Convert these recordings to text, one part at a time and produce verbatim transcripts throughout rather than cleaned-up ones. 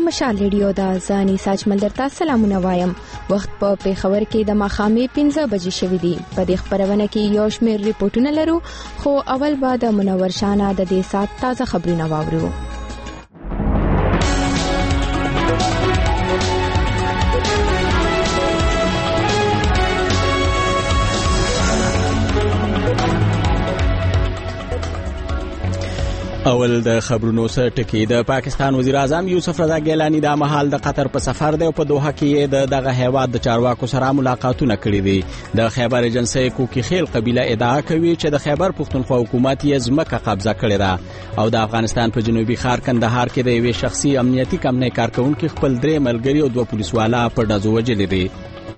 مشال ریډیو دا ځاني ساجمل درته سلامونه وایم. وخت په پیښور کې د ماښامې پنځه بجې شوې دي. په دې خبرونه کې یو شمېر ریپورتونه لرو، خو اول به د منور شانه د دې سات تازه خبرونه واورو. اول د خبرونو سره ټکی. د پاکستان وزیر اعظم یوسف رضا ګیلانی د مهال د قطر په سفر دی او په دوحه کې د دغه هیواد د چارواکو سره ملاقاتونه کړي دي. د خیبر ایجنسی کوکی خیل قبیله ادعا کوي چې د خیبر پښتونخوا حکومت یې ځمکه قبضه کړې ده او د افغانستان په جنوبي ښار کندهار کې د یوې شخصي امنیتي کمپنۍ کارکونکو خپل درې ملګري او دوه پولیسوالا په ډزو وژلي دي.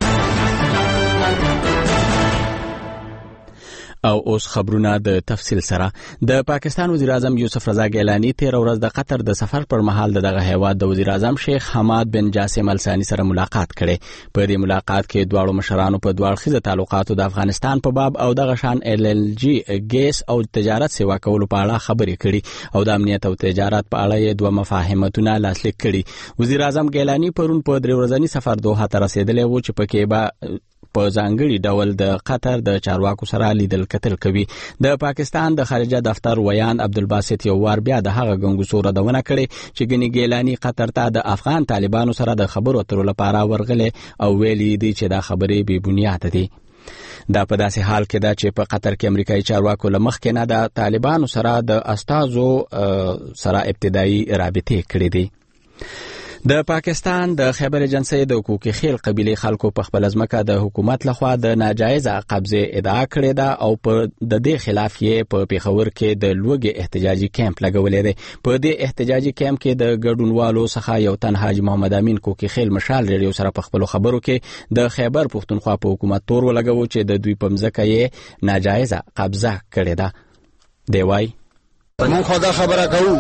او اوس خبرونه د تفصیل سره. د پاکستان وزیر اعظم یوسف رضا ګیلانی تیر ورځ د قطر د سفر پر مهال دغه هیواد د وزیر اعظم شیخ حماد بن جاسم الثانی سره ملاقات کړي. په دې ملاقات کې دواړو مشرانو په دوه اړخیزه تعلقاتو د افغانستان په باب او دغه شان ال ال جی ګیس او تجارت سیوا کولو په اړه خبرې کړي او د امنیت او تجارت په اړه یې دوه مفاهمتونه لاسلیک کړي. وزیر اعظم ګیلانی پرون په درې ورځنی سفر دوحه ته رسیدلی و چې پکې به په ځانګړي ډول د قطر د چارواکو سره لیدل کتل کوي. د پاکستان د خارجه دفتر ویان عبدالباسط یو وار بیا د هغه ګنګوسو ردونه کړي چې ګنې ګیلانی قطر ته د افغان طالبانو سره د خبرو اترو لپاره ورغلي او ویلي دي چې دا خبرې بې بنیاده دي. دا په داسې حال کې ده چې په قطر کې امریکایي چارواکو له مخکې نه د طالبانو سره د استازو سره ابتدایي رابطې کړې دي. د پاکستان د خیبر ایجنسی د کوکی خیل قبیله خلکو په خپل ځمکه د حکومت لخوا د ناجایزه قبضه ادعا کړې ده او په د دې خلاف یې په پیښور کې د لوګي احتجاجي کیمپ لګولې ده. په دې احتجاجي کیمپ کې د ګډونوالو څخه یو تن حاجی محمد امین کوکی خیل مشال ریډیو سره په خپل خبرو کې د خیبر پښتونخوا په حکومت تور ولګاوه چې د دوی په ځمکه یې ناجایزه قبضه کړې ده. دی وای مون خو دا خبره کوو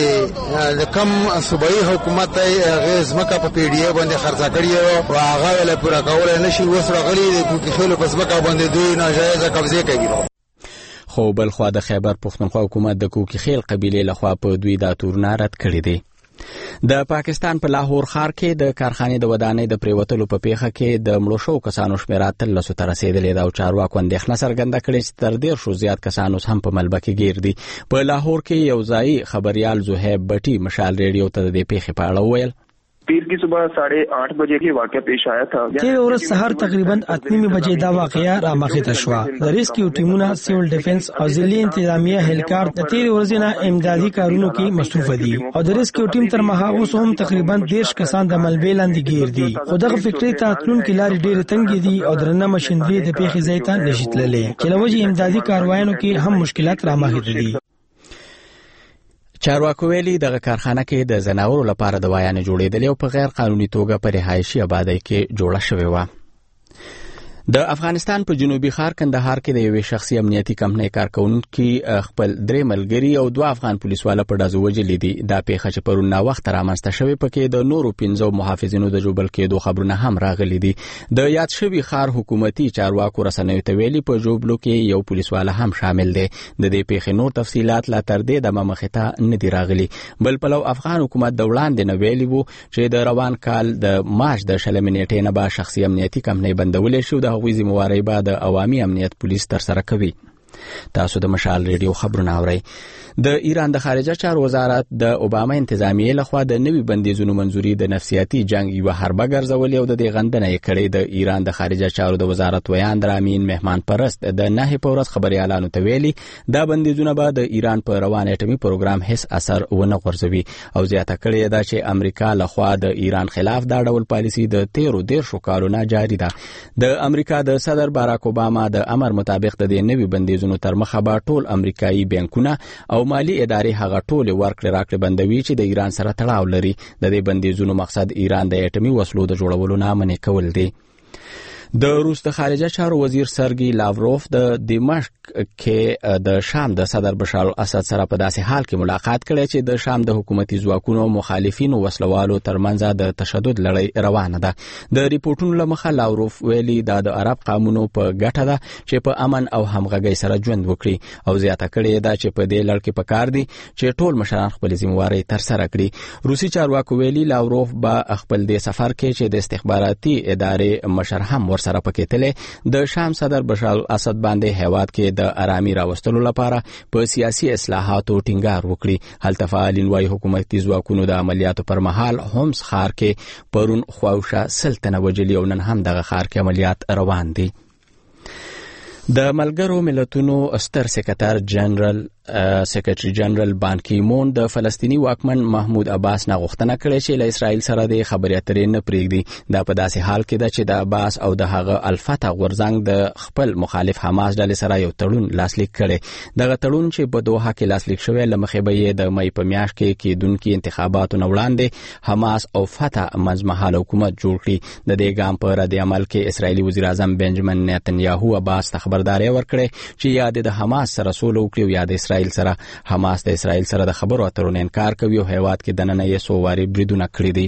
چې د کم صوبایي حکومت غیر ځمکه په پی ډي اے باندې خرڅه کړې او هغه له پوره کولای نشي اوس راغلي د کوکی خیلو په ځمکه باندې دوی ناجایزه قبضه کوي. خو بلخوا د خیبر پښتونخوا حکومت د کوکی خیل قبیله لخوا په دوی دا تورونه رد کړي دي. د پاکستان په لاهور ښار کې د کارخانې د ودانۍ د پریوتلو په پیښه کې د مړو شو کسانو شمېر اتلسو ته رسیدلی ده او چارواکو اندېښنه څرګنده کړې چې تر دېرشو زیات کسان اوس هم په ملبه کې ګیر دي. په لاهور کې یو ځایي خبریال زهیب بټي مشال ریډیو ته د دې پیښې په اړه وویل. پیر کی صبح ساڑھے آٹھ بجے کی واقعہ پیش آیا تھا. تیر ورځ سحر تقریبا اتنیمه بجې دا واقعیا را مخې ته شوه. د ریسکیو ټیمونه، سیول ډیفنس او ځلي انتظامیه هلیکار د تیر ورځې نه امدادي کارونو کې مصروف دي او د ریسکیو ټیم تر مهال اوس هم تقریبا دیرش کسان د ملبې لاندې ګیر دي. خو دغه فکري تعطلون کې لارې ډېرې تنګې دي او درنه ماشينري د پیښې ځای ته نشي تللی چې لوجه امدادي کاروایانو کې هم مشکلات را مخې ته دي. چارواکو ویلي دغه کارخانه کې د زناورو لپاره دوايانې جوړېدلې او په غیر قانوني توګه په رهایشي آبادۍ کې جوړه شوې وه. د افغانستان په جنوبي ښار کندهار کې د یوې شخصي امنیتي کمپنۍ کارکونکي خپل درې ملګري او دوه افغان پولیسواله په ډزو وژلي دي. دا پیښه چې پرون ناوخته رامنځته شوې پکې د نورو پنځو محافظینو د ژوبل کېدو خبرونه هم راغلي دي. د یاد شوي ښار حکومتي چارواکو رسنیو ته ویلي په ژوبلو کې یو پولیسواله هم شامل دی. د دې پیښې نور تفصیلات لا تر دې دمه مخې ته نه دي راغلي. بل پلو افغان حکومت د وړاندې نه ویلي وو چې د روان کال د مارچ د شلمې نیټې نه به شخصي امنیتي کمپنۍ بندولې شو. د هغوی ذمہواري به د عوامي امنیت پولیس تر سره کوي. تاسو د مشال ریډیو خبرونه اورئ. د ایران د خارجه چارو وزارت د اوباما انتظامیه لخوا د نوي بندیزونو منزوري د نفسیاتي جنگ یو حربه ګرځولې او د دې غندنه یې کړې. د ایران د خارجه چارو د وزارت ویان درامین مهمان پرست د نه په ورځ خبريالانو ته ویلي دا بندیزونه به د ایران په روان اټومي پروګرام هیڅ اثر ونه غورځوي او زیاته کړې ده چې امریکا لخوا د ایران خلاف دا ډول پالیسي د تیرو دیرشو کالونو جاری ده. د امریکا د صدر باراک اوباما د امر مطابق د دې نوي بندیزونو تر مخه به ټول امریکایي بانکونه او مالی ادارې هغه ټول ورکړې راکړې بندوي چې د ایران سره تړاو لري. د دې بندیزونو مقصد ایران د اټومي وسلو د جوړولو نه منع کول دي. د روس د خارجه چارو وزیر سرګي لاوروف د دمشق کې د شام د صدر بشار الاسد سره په داسې حال کې ملاقات کړی چې د شام د حکومتي ځواکونو مخالفینو وسلوالو ترمنځ د تشدد لړۍ روانه ده. د ریپورتونو لمخه لاوروف ویلي دا د عرب قومونو په ګټه ده چې په امن او همغږۍ سره ژوند وکړي او زیاته کړې ده چې په دې لړ کې پکار دي چې ټول مشران خپل ذمہواري تر سره کړي. روسي چارواکو ویلي لاوروف به خپل د سفر کې چې د استخباراتي ادارې مشر هم سره پکې تلې د شام صدر بشار الاسد باندې هیواد کې د آرامي راوستلو لپاره په سیاسي اصلاحاتو ټینګار وکړي. هلته فعالین وايي حکومتي ځواکونو د عملیاتو پر مهال هومس ښار کې پرون خواوشه سلطنه وجلي او نن هم دغه ښار کې عملیات روان دي. د ملګرو ملتونو ستر سکرټر جنرال سیکریټری جنرال بان کی مون د فلسطینی واکمن محمود عباس نه غوښتنه کړې چې له اسرائیل سره د خبرې اترې نه پریږدي. دا په داسې حال کې ده چې د عباس او د هغه الفتح غورځنګ د خپل مخالف حماس ډلې سره یو تړون لاسلیک کړي. دغه تړون چې په دوحه کې لاسلیک شوی لمخې به یې د مې په میاشت کې کېدونکي انتخاباتو نه وړاندې حماس او فتح منځمهاله حکومت جوړ کړي. د دې ګام په رد عمل کې اسرائیلي وزیر اعظم بنجامین نتنیاهو عباس ته خبرداري ورکړې چې یا د حماس سره سولو وکړي او یا د اسرائیل سره. حماس د اسرائیل سره د خبرو اترو نه انکار کوي او هیواد کې دننه یې سوواري بریدونه کړی دي.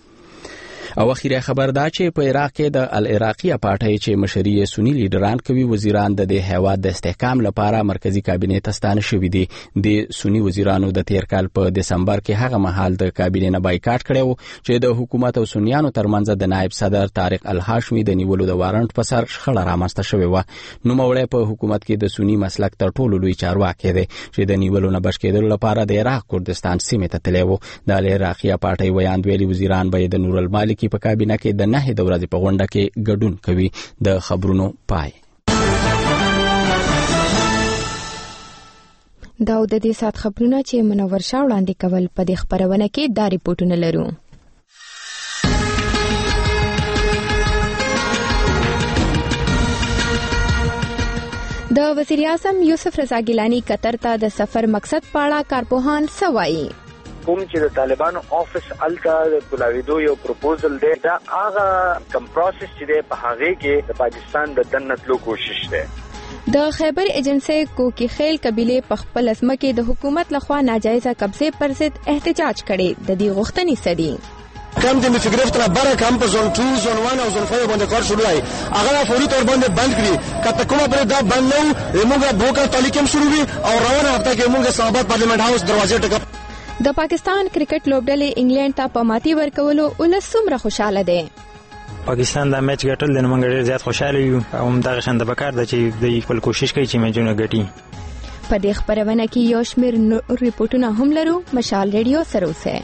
او اخیری خبر دا چې په عراق کې د العراقیه پارټۍ چې مشري سنی لیډران کوي وزیران د دې هیواد د استحکام لپاره مرکزی کابینه ته ستانه شوي دي. د سنی وزیرانو د تیر کال په دسمبر کې هغه مهال د کابینه نه بایکاټ کړو چې د حکومت او سنیانو ترمنځ د نائب صدر طارق الهاشمي د نیولو د وارنټ په سر شخړه رامنځته شوې و. نو موړی په حکومت کې د سنی مسلک تر ټولو لوی چارواکي دی چې د نیولو نه بچ کېدل لپاره د عراق کردستان سیمه ته تللی و. د العراقیه پارټۍ ویاند ویلي وزیران به د نور المالکی په کابینه کې د نه د ورځې په غونډه کې ګډون کوي. د خبرونو پای. دا د دې سات خبرونه چې منور شاه وړاندې کول په دې خبرونه کې دا ریپورتونه لرو. د وزیر اعظم یوسف رضا ګیلانی قطر ته د سفر مقصد پاړه کارپوهان سوایي. کوم چې د طالبانو افیس الته د کولاویدو یو پروپوزل دی دا هغه کم پروسس چې دی په هغه کې د پاکستان د دنتلو کوشش دی. د خیبر ایجنسی کوکی خیل قبیله په خپل ځمکه د حکومت لخوا ناجایزه قبضه پر ضد احتجاج کړي. د دې غوښتنې سدي کم د فکرفت نه بره کم په زون ټو زون ون او زون فایو باندې کار شروع دی. هغه فوري تور باندې بند کړي. کته کومه پر دا بند نو موږ بوکر تعلیقم شروع وي او روانه هفته کې موږ صحابت پارلیمنت هاوس دروازې ټکپ. د پاکستان کرکټ لوبډلې انګلند ته په ماتي ورکولو ولس څومره خوشاله ده. پاکستان دا میچ ګټل د موږ ډیر زیات خوشاله یو او همدغه شان د بکار د چې د خپل کوشش کوي چې میچونه ګټي. په دې خبرونه کې یو شمېر ریپورتونه هم لرو. مشال ریډیو سره اوسه.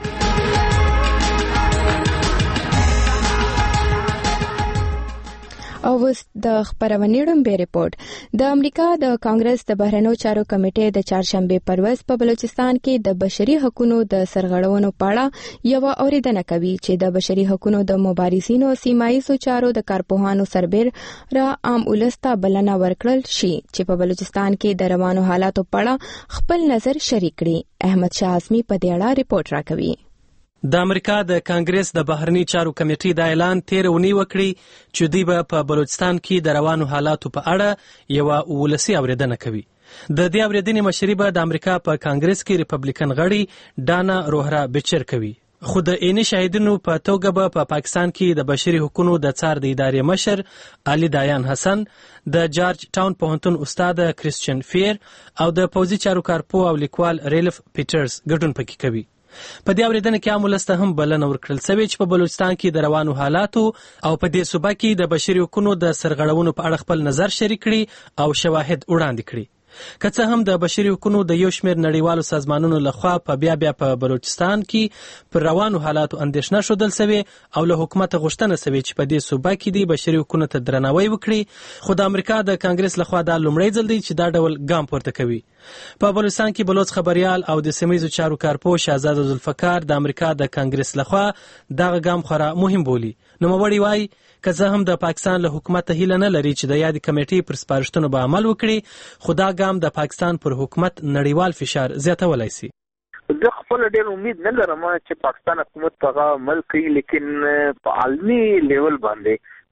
او اوس د خبرونې ډمبې ریپورت. د امریکا د کانګرس د بهرنیو چارو کمیټې د چهارشنبه پر ورځ په بلوچستان کې د بشري حقوقو د سرغړونو په اړه یو اوریدنه کوي چې د بشري حقوقو د مبارزینو سیمایي چارو د کارپوهانو سربېر را عام ولسته بلنه ورکړل شي چې په بلوچستان کې د روانو حالاتو په اړه خپل نظر شریک کړي. احمد شاه اعظمي په دې اړه ریپورت راکوي. د امریکا د کانګرس د بهرنی چارو کمیټې د اعلان تیر ونی وکړي چې دوی به په بلوچستان کې د روانو حالاتو په اړه یو ولسی اوریدنه کوي. د دې اوریدنې مشري به د امریکا په کانګرس کې ریپبلیکن غړي ډانا روهرا بچر کوي. خو د عیني شاهدینو په توګه به په پاکستان کې د بشري حقوقو د څار د ادارې مشر علي دایان حسن، د جارج ټاون پوهنتون استاد کریسچن فیر او د پوځي چارو کارپو او لیکوال ریلف پیټرز ګډون پکې کوي. په دې اوریدنه کې عام ولس ته هم بلنه ورکړل شوې چې په بلوچستان کې د روانو حالاتو او په دې صوبه کې د بشري حقوقو د سرغړونو په اړه خپل نظر شریک کړي او شواهد وړاندې کړي. که څه هم د بشري حقوقو د یو شمېر نړیوالو سازمانونو لخوا په بیا بیا په بلوچستان کې پر روانو حالاتو اندېښنه ښودل شوې او له حکومت غوښتنه شوې چې په دې صوبه کې د بشري حقوقو ته درناوی وکړي، خو د امریکا د کانګرس لخوا دا لومړی ځل دی چې دا ډول ګام پورته کوي. په بلوچستان کې بلوچ خبريال او د سیمه‌ییزو چارو کارپو شهزاده ذوالفقار د امریکا د کانګرس لخوا دغه ګام خورا مهم بولي. نوموړي وایي که زه هم د پاکستان له حکومت هیله نه لري چې د یادې کمیټې پر سپارښتنو به عمل وکړي، خو دا ګام د پاکستان پر حکومت نړیوال فشار زیاتولی شي. زه خپل ډېر امید نه لرم چې پاکستان حکومت هغه عمل کوي، لیکن په عالمي لیول باندې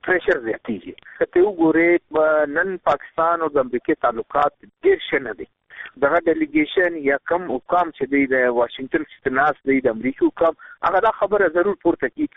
پریشر زیاتیږي. ته وګورې نن پاکستان او د امریکا تعلقات ډېر ښه نه دي. دغه ډیلیګیشن یا کم حکام چې دی د واشنگټن سټناس دی د امریکا حکام هغه دا خبره ضرور پورته کی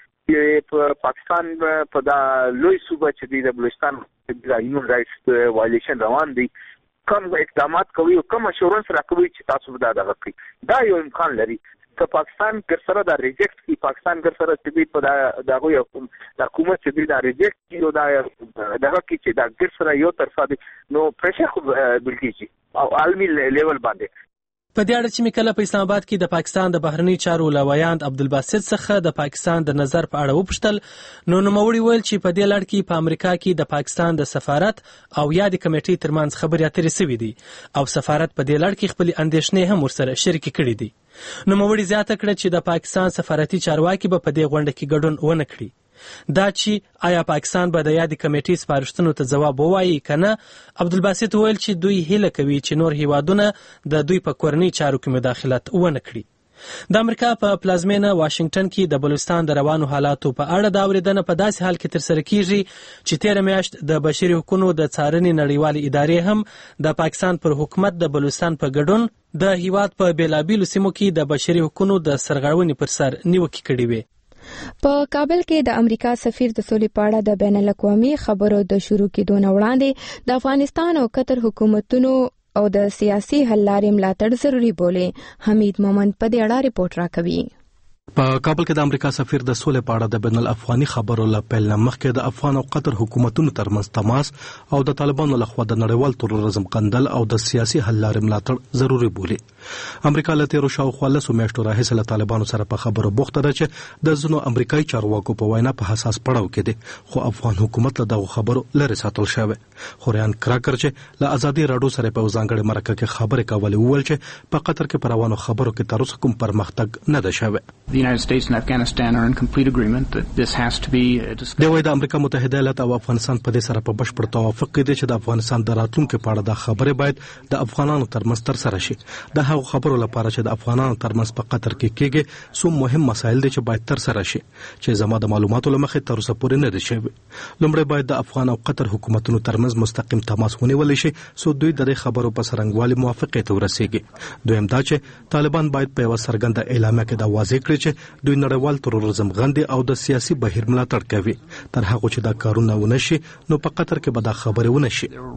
چې پاکستان په دا لوی صوبه چې دی د بلوچستان د هیومن رائټس وایلیشن روان دی کم اقدامات کوي او کم اشورنس راکوي چې تاسو دا دغه کوي. دا یو امکان لري که پاکستان ګر سره دا ریجیکټ کی پاکستان ګر سره چې دی په دا دغه یو حکومت چې دی دا ریجیکټ کی او دا دغه کی چې دا ګر سره یو طرفه دی نو پریشر خو بلکې او عالمي لیول باندې. په دې اړه چې مې کله په اسلام آباد کې د پاکستان د بهرنی چارو لوایاند عبدالباسط څخه د پاکستان د نظر په اړه وپوښتل نو نوموړي ویل چې په دې لړ کې په امریکا کې د پاکستان د سفارت او یا د کمیټې ترمنځ خبرې اترې سوي دي او سفارت په دې لړ کې خپل اندېښنې هم ورسره شریک کړي دي. نوموړي زیاته کړه چې د پاکستان سفارتي چارواکي به په دې غونډه کې ګډون ونه کړي. دا چې آیا پاکستان به د یادې کمیټې سپارښتنو ته ځواب ووایي کنه. عبدالباسط ویل چې دوی هیله کوي چې نور هیوادونه د دوی په کورنۍ چارو کې مداخلت ونه کړي. د امریکا په پلازمینه واشنگټن کې د بلوچستان د روانو حالاتو په اړه د اورېدنه په داسې حال کې ترسره کیږي چې تېره میاشت د بشري حقوقو د څارنې نړیوالې ادارې هم د پاکستان پر حکومت د بلوچستان په ګډون د هیواد په بیلابیلو سیمو کې د بشري حقوقو د سرغړونې پر سر نیوکې کړې وې. په کابل کې د امریکا سفیر د سولې په اړه د بین الاقوامي خبرو د شروع کېدو نه وړاندې د افغانستان او قطر حکومتونو او د سیاسي حل لارې ملاتړ ضروري بولې. حمید مومند په دې اړه ریپورت راکوي. په کابل کې د امریکا سفیر د سولې په اړه د بین الافغاني خبرو لپاره مخکې د افغان او قطر حکومتونو ترمنځ تماس او د طالبانو لخوا د نړیوال تروریزم غندل او د سیاسي حل لارې ملاتړ ضروري بولي. امریکا له تیرو شاوخوا لسو میاشتو راهیسې له طالبانو سره په خبرو بوخته ده چې د ځینو امریکایي چارواکو په وینا په حساس پړاو کې دي خو افغان حکومت له دغو خبرو لرې ساتل شوی. خو ریان کراکر چې له ازادي راډیو سره په ځانګړې مرکه کې خبرې کولې وویل چې په قطر کې پر روانو خبرو کې تر اوسه کوم پرمختګ نه ده شوی. The United States and Afghanistan are in complete agreement that this has to be discussed. د وای د امریکا متحده ایالات او افغانستان په دې سره په بشپړ توافق کې دي چې د افغانستان د راتلونکو په اړه د خبرې باید د افغانانو ترمنځ تر سره شي. د هغو خبرو لپاره چې د افغانانو ترمنځ په قطر کې کېږي څو مهم مسایل دي چې باید تر سره شي چې زما د معلوماتو لمخې تر اوسه پورې نه دي شوي. لومړی باید د افغان او قطر حکومتونو ترمنځ مستقیم تماس ونیول شي څو دوی د دې خبرو په سرنګوالي موافقې ته ورسیږي. دویم دا چې طالبان باید په یو څرګنده اعلامیه کې دا واضح کړي چې دوی نړیوال تروریزم غندي او د سیاسي بهیر ملاتړ کوي. تر هغه چې دا کارونه ونه شي نو په قطر کې به دا خبرې ونه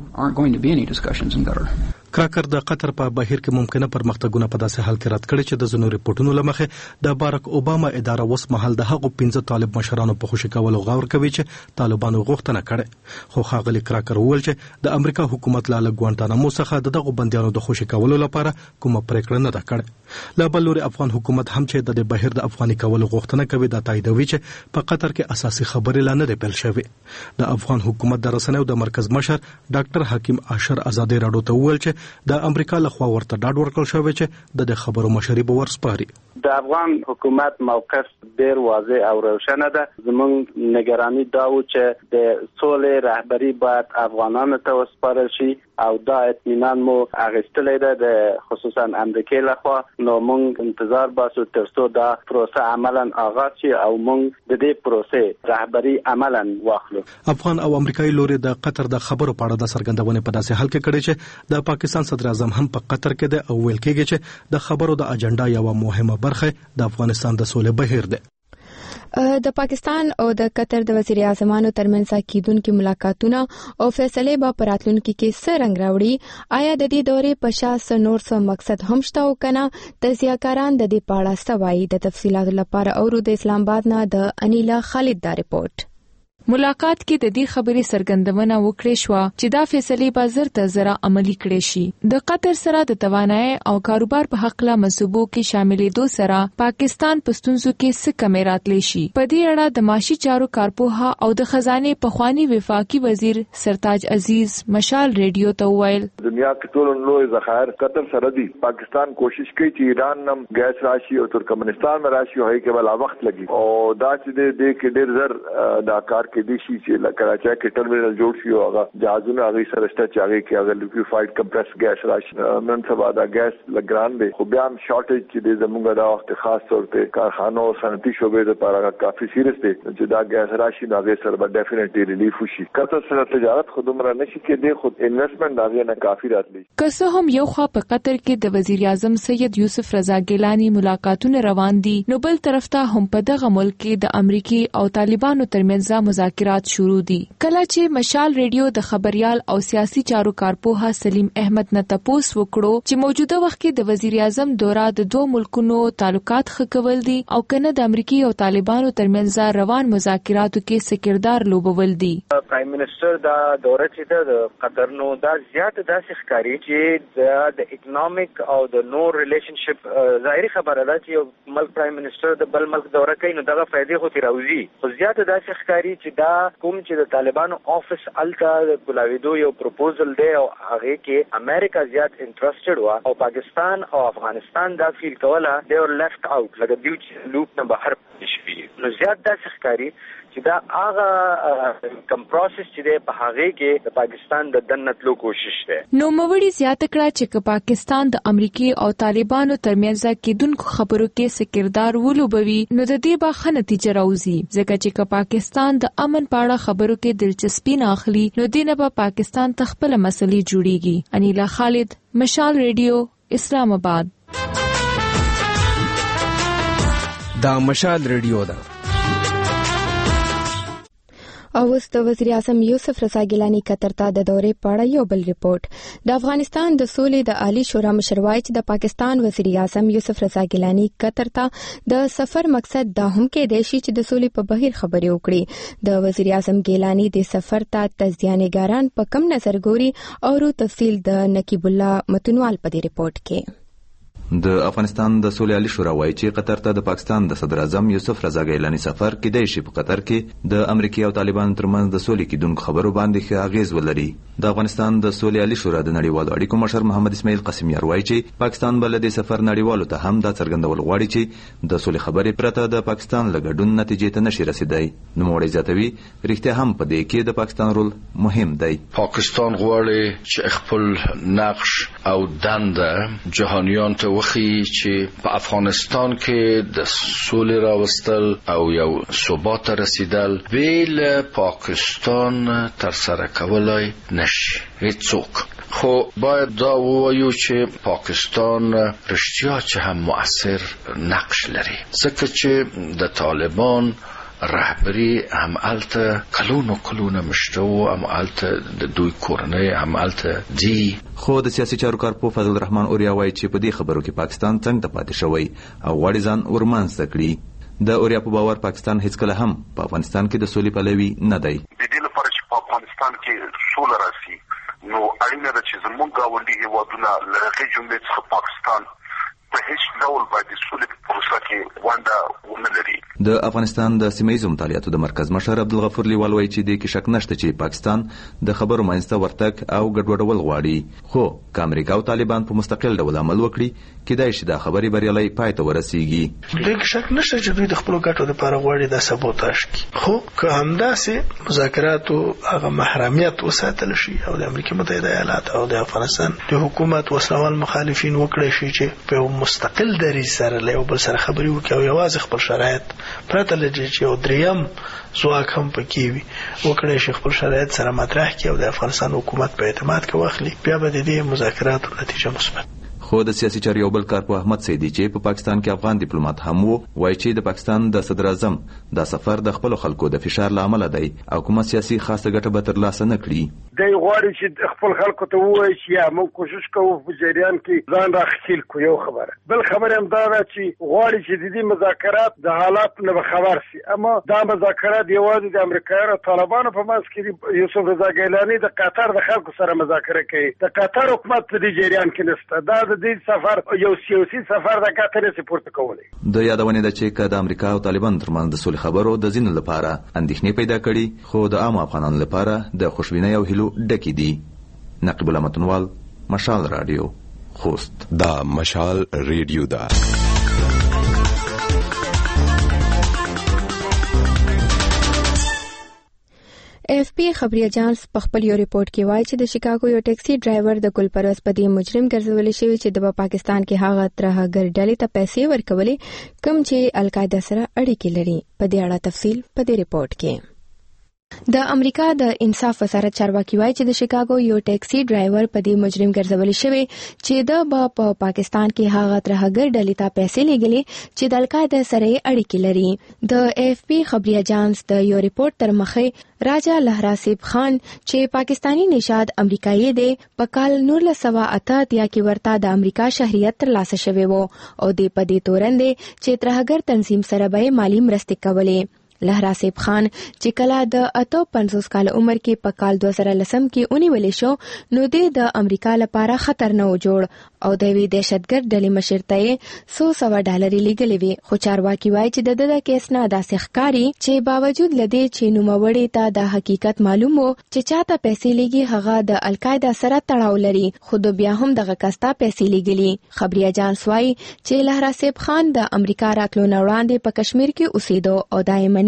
شي. کراکر د قطر په بهیر کې ممکنه پرمختګونه په داسې حال کې رد کړي چې د ځینو ریپورتونو لمخې د بارک اوباما اداره اوس مهال د هغو پنځه طالب مشرانو په خوشي کولو غور کوي چې طالبانو غوښتنه کړې. خو ښاغلي کراکر وویل چې د امریکا حکومت له ګوانتانامو څخه دغه بندیانو د خوشي کولو لپاره کومه پریکړه نه ده کړې. له بل لوري افغان حکومت هم چې د بهیر د افغاني کولو غوښتنه کوي دا تاییدوي چې په قطر کې اساسي خبرې لا نه دي پیل شوې. د افغان حکومت د رسنیو د مرکز مشر ډاکټر حکیم اشر ازادي راډیو ته وویل چې د امریکا لخوا ورته ډاډ ورکړل شوی چې د خبرو مشري به ورسپاري. د افغان حکومت موقف ډیر واضح او روښانه ده. زموږ نگرانی دا و چې د سولې رهبری باید افغانانو ته وسپارل شي او دا اطمینان مو اخیستلې ده د خصوصا امریکا لخوا. نو موږ انتظار باسو تر څو دا پروسه عملاً آغاز شي او موږ د دې پروسې رهبری عملاً واخلو. افغان او امریکایي لوري د قطر د خبرو په اړه د څرګندونې په داسې حال کې کړي چې د پاکستان صدر اعظم هم په قطر کې ده او ویل کېږي چې د خبرو د اجنډا یو مهمه برخه د افغانستان د سولې بهیر ده. د پاکستان او د قطر د وزیر اعظمانو ترمنځ کېدونکو ملاقاتونه او فیصله به پراتلونکو کې څه رنګ راوړي؟ آیا د دې دورې په شاس نور څه مقصد هم شته او کنه؟ تجزیه‌کاران د دې په اړه څه وایي؟ د تفصیلاتو لپاره اورو د اسلام آباد نه د انیلا خالد دا ریپورت. ملاقات کې د دې خبرې څرګندونه وکړې شو چې دا فیصله به زر ته زر عملی کړي شي. د قطر سره د توانایي او کاروبار په حق له منصوبو کې شاملېدو سره پاکستان پښتونزو کې څه کمی راتلی شي. په دې اړه د معاشي چارو کارپوها او د خزانه پخوانی وفاقي وزیر سرتاج عزیز مشال ریډیو ته وویل دنیا کې ټول لوی ذخایر قطر سره دي. پاکستان کوشش کوي چې ایران نم ګیس راشي او ترکمنستان میں راشي هي کې بل وخت لګي او دا چې دې کې ډېر زر دا کار کې کې دي چې لا کراچي کې ټرمینل جوړ شي او هغه جهازونه هغه سرشته چاغي کې هغه لیکوفاید کمپرس ګیس راشي نن سبا دا ګیس لګران دي خو بیا هم شارټیج چې زموږ دا وخت خاص طور په کارخانو او صنعتي شعبې لپاره کافي سیریس دي چې دا ګیس راشي نو هغه سره به ډیفینټلی ریلیف وشي کته سره تجارت خودمره نشي کېدی خو انویسټمنٹ هغه نه کافي راتلی که هم یو خوا په قطر کې د وزیر اعظم سید یوسف رضا ګیلانی ملاقاتونه روان دي نو بل طرف ته هم په دغه ملک کې د امریکای او طالبانو ترمنځ مذاکرات شروع دي کله چې مشال ریډیو د خبريال او سیاسي چارو کارپوه سلیم احمد نه تپوس وکړو چې موجوده وخت کې د وزیر اعظم دوره د دوه ملکونو تعلقات ښه کول دي او کنه د امریکای او طالبانو ترمنځ روان مذاکراتو کې سکردار لوبول دي پرایم منسٹر دا دوره چې د قطر نو دا زیات داسې ښکاري چې د اکونومیک او د نور ریلیشنشپ ظاهري خبره ده چې ملک پرایم منسٹر د بل ملک دوره کوي نو دغه فائدې خو تراوزی خو زیات داسې ښکاري چې دا کوم چې د طالبانو افیس الته د کولاویدو یو پروپوزل دی او هغه کې امریکا زیات انټرستډ و او پاکستان او افغانستان دا فیل کوله دی اور لیفت اوټ لکه دیو چې لوپ نه بهر شي نو زیات داسې ښکاري چې دا هغه کم پروسس چې دی په هغه کې د پاکستان د دنتلو کوشش ده نو موړي زیات کړه چې پاکستان د امریکای او طالبانو ترمنځ کېدونکو خبرو کې سکردار ولوبوي نو د دې به ښه نتیجه راوځي ځکه چې پاکستان د امن پاړه خبرو کې دلچسپي نه اخلي نو دینه به پاکستان تخپل مسلې جوړيږي انیلا خالد مشال ریډیو اسلام آباد دا مشال ریډیو دا او اوس د وزیر اعظم یوسف رضا ګیلانی قطر ته د دورې په اړه یو بل ریپورت د افغانستان د سولې د عالی شورا مشر وایي چې د پاکستان وزیر اعظم یوسف رضا ګیلانی قطر ته د سفر مقصد دا هم کې دی چې د سولې په بهیر خبرې وکړي د وزیر اعظم ګیلانی د سفر ته تزیانګاران په کم نظر ګوري او تفصیل د نقیب الله متنوال په دې ریپورت کې د افغانستان د سولې عالی شورا وایي چې قطر ته د پاکستان د صدر اعظم یوسف رضا ګیلانی سفر کېدای شي په قطر کې د امریکای او طالبانو ترمنځ د سولې کېدونکو خبرو باندې ښه اغیز ولري د افغانستان د سولې عالی شورا د نړیوالو اړیکو مشر محمد اسماعیل قاسمیار وایي چې پاکستان بل د سفر نړیوالو ته هم دا څرګندول غواړي چې د سولې خبرې پرته د پاکستان له ګډون نتیجې ته نشي رسیدای نو موړي زیاتوي رښتیا هم په دې کې د پاکستان رول مهم دی پاکستان غواړي چې خپل نقش او دنده جهانیان ته وخی چې په افغانستان کې د سولې راوستل او یو ثبات رسیدل ویل پاکستان تر سره کولای نشي هیڅوک خو باید دا ووایو چې پاکستان رښتیا چې هم مؤثر نقش لري ځکه چې د طالبان رهبری هم الته کلونو کلونو مشته و هم الته د دوی کورنۍ هم الته دی خو د سیاسي چارو کارپوه فضل الرحمن اوریا وایي چې په دې خبرو کې پاکستان څنګه ته پاتې شوی او غواړي ځان ورمانځ کړي د اوریا په باور پاکستان هیڅ کله هم په افغانستان کې د سولې پلوي نه دی د دې لپاره چې په افغانستان کې سوله راشي نو اړینه ده چې زموږ گاونډي هیوادونه له هغې جملې څخه پاکستان په هیڅ ډول باید د سولې په پروسه کې ونډه ونه لري د افغانستان د سیمه‌ییزو مطالعاتو د مرکز مشر عبدالغفور لیوال وایي چې د کې شک نشته چې پاکستان د خبرو منځته ورتګ او ګډوډول غواړي خو که امریکا او طالبان په مستقل ډول عمل وکړي کېدای شي دا خبرې بریالۍ پای ته ورسیږي د کې شک نشته چې دوی د خپل ګټو لپاره غواړي د سبوتاژ کوي خو که همداسې مذاکراتو هغه محرمیت وساتل شي او د امریکا متحده ایالات او د افغانستان د حکومت وسلوال مخالفین وکړي شي چې په مستقل دریځ سره له یو بل سره خبرې وکړي او یوازې خپل شرایط پرته لږ چې یو دریم ځواک هم پکې وي وکړي شي خپل شرایط سره مطرح کړي او د افغانستان حکومت په اعتماد کې واخلي بیا به د دې مذاکراتو نتیجه مثبت خو د سیاسي چارو یو بل کارپوه احمد سیدی چې په پاکستان کې افغان ډیپلوماټ هم وو وایي چې د پاکستان د صدر اعظم دا سفر د خپل خلکو د فشار له امله دی او کومه سیاسي خاصه ګټه به ترلاسه نه کړي دی غواړي چې خپل خلکو ته ووایي چې یا موږ کوشش کوو په جریان کې ځان راخیل کو یو خبره بل خبره هم دا ده چې غواړي چې د دې مذاکرات د حالات نه خبر شي اما دا مذاکرات یوازې د امریکایانو او طالبانو په منځ کې یوسف رضا ګیلانی د قطر د خلکو سره مذاکره کوي د قطر حکومت په دې جریان کې نشته دا د دې سفر یو سیاسي سفر د قطر سپورت کولی د یادونې د چې د امریکا او طالبان ترمنځ د سولې خبرو د ځینو لپاره اندېښنې پیدا کړي خو د عام افغانانو لپاره د خوشبینۍ او هیلو ډکې دي نقیب الله متنوال مشال رادیو خوست دا مشال ریډیو دا اف پی خبري اجانس په خپل یو ریپورت کې وایي چې د شیکاګو یو ټیکسي ډرایور د ګلپروس په دې مجرم ګرځول شوی چې د پاکستان کې هغه ترهګر ډلې ته پیسې ورکولې کوم چې القاعده سره اړیکې لري. په دې اړه تفصیل په دې ریپورت کې. د امریکا د انصاف وزارت چارواکي وایي چې د شیکاګو یو ټیکسي ډرایور په دې مجرم ګرځول شوی چې د په پا پاکستان کې هغه ترهګر ډلې ته پیسې لګلې چې د القاعده سره اړیکې لري. د اف پی خبري اجانس د یو ریپورت تر مخه راجا لهراسیب خان چې پاکستانی نژاد امریکایي دی په کال نولس سوه اته اتیا کې ورته د امریکا شهریت ترلاسه شوی و او د په دې تورن دی چې ترهګر تنظیم سره به مالی مرستې کولې. لهراسیب خان چې کله د اته پنځوس کال عمر کې په کال دوه زره لسم کې اونیول شو نو د امریکا لپاره خطر نه و جوړ او د وی دهشتګرد ډلې مشر ته څو سوه ډالر لګلې وي. خو چارواکي وایي چې د دغه کیس نه داسې ښکاري چې باوجود لدی چې نوموړی ته د حقیقت معلوم وو چې چاته پیسې لګي هغه د القاعده سره تړاو لري خو بیا هم دغه کستا پیسې لګلي. خبري اجانس وایي چې لهراسیب خان د امریکا راتلو نه وړاندې په کشمیر کې اوسېدو او دایمنه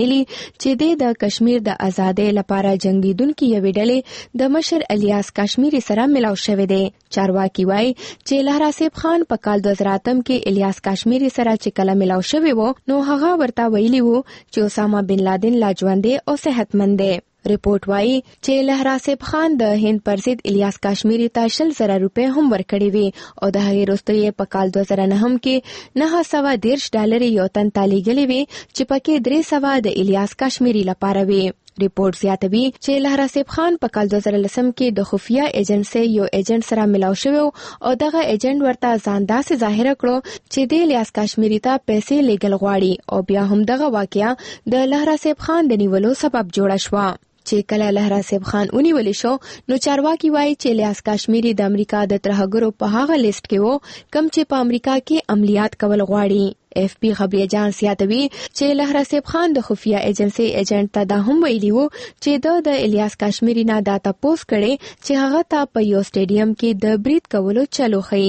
چې د کشمیر د ازادۍ لپاره جنگیدونکو یوې ډلې د مشر الیاس کشمیری سره ملاو شوی دی. چارواکي وایي چې لهراسیب خان په کال دوه زره اتم کې الیاس کشمیری سره چې کله ملاو شوی وو نو هغه ورته ویلی وو چې اسامه بن لادن لا ژوند دی او صحتمند دی. ریپورت وایي چې لهراسیب خان د هند پر ضد الیاس کشمیری ته شل زره روپۍ هم ورکړي وي او د هغې وروسته په کال دوه زره نهم کې نهه سوه دېرش ډالر یو تن ته لیږلي وي چې پکې درې سوه د الیاس کشمیری لپاره وي. ریپورت زیاتوي چې لهراسیب خان په کال دوه زره لسم کې د خفیه ایجنسي یو ایجنټ سره ملاو شوی او دغه ایجنټ ورته ځان داسې ظاهر کړو چې د الیاس کشمیری ته پیسې لیږل غواړي او بیا هم دغه واقعیا د لهراسیب خان د نیولو سبب جوړه شوه. چې کله لهراسیب خان اونیول شو نو چارواکي وایي چې الیاس کشمیری د امریکا د ترهګرو په هغه لیست کې وو کوم چې په امریکا کې عملیات کول غواړي. اف پی خبري اجانس یادوي چې لهراسیب خان د خفیه ایجنسي ایجنټ ته دا هم ویلي وو چې د د الیاس کشمیری نه دا تاسو کړي چې هغه ته په یو سټیډیم کې د برید کولو چلو خي.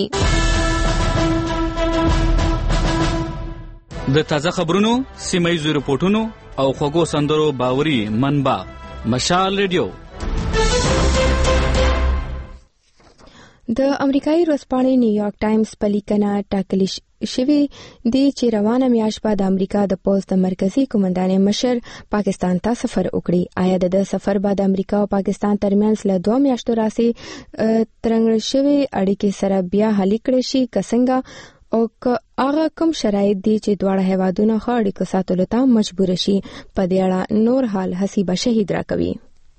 د تازه خبرونو سیمایي رپورټونو او خوږو سندرو باوري منبع مشال ریډیو. د امریکایي ورځپاڼې نیویارک ټایمز په لیکنه ټاکل شوی دی چې روانه میاشت بعد امریکا د پوز د مرکزی قومندان مشر پاکستان ته سفر وکړي. آیا د سفر بعد امریکا او پاکستان ترمنځ له دوه میاشتو راځي ترنګ شوی اړیکې سره بیا حل کړي شي کڅنګه او که هغه کوم شرایط دي چې دواړه هیوادونه ښه اړیکو ساتلو ته مجبور شي. په دې اړه نور حال حسیبه شهید راکوي.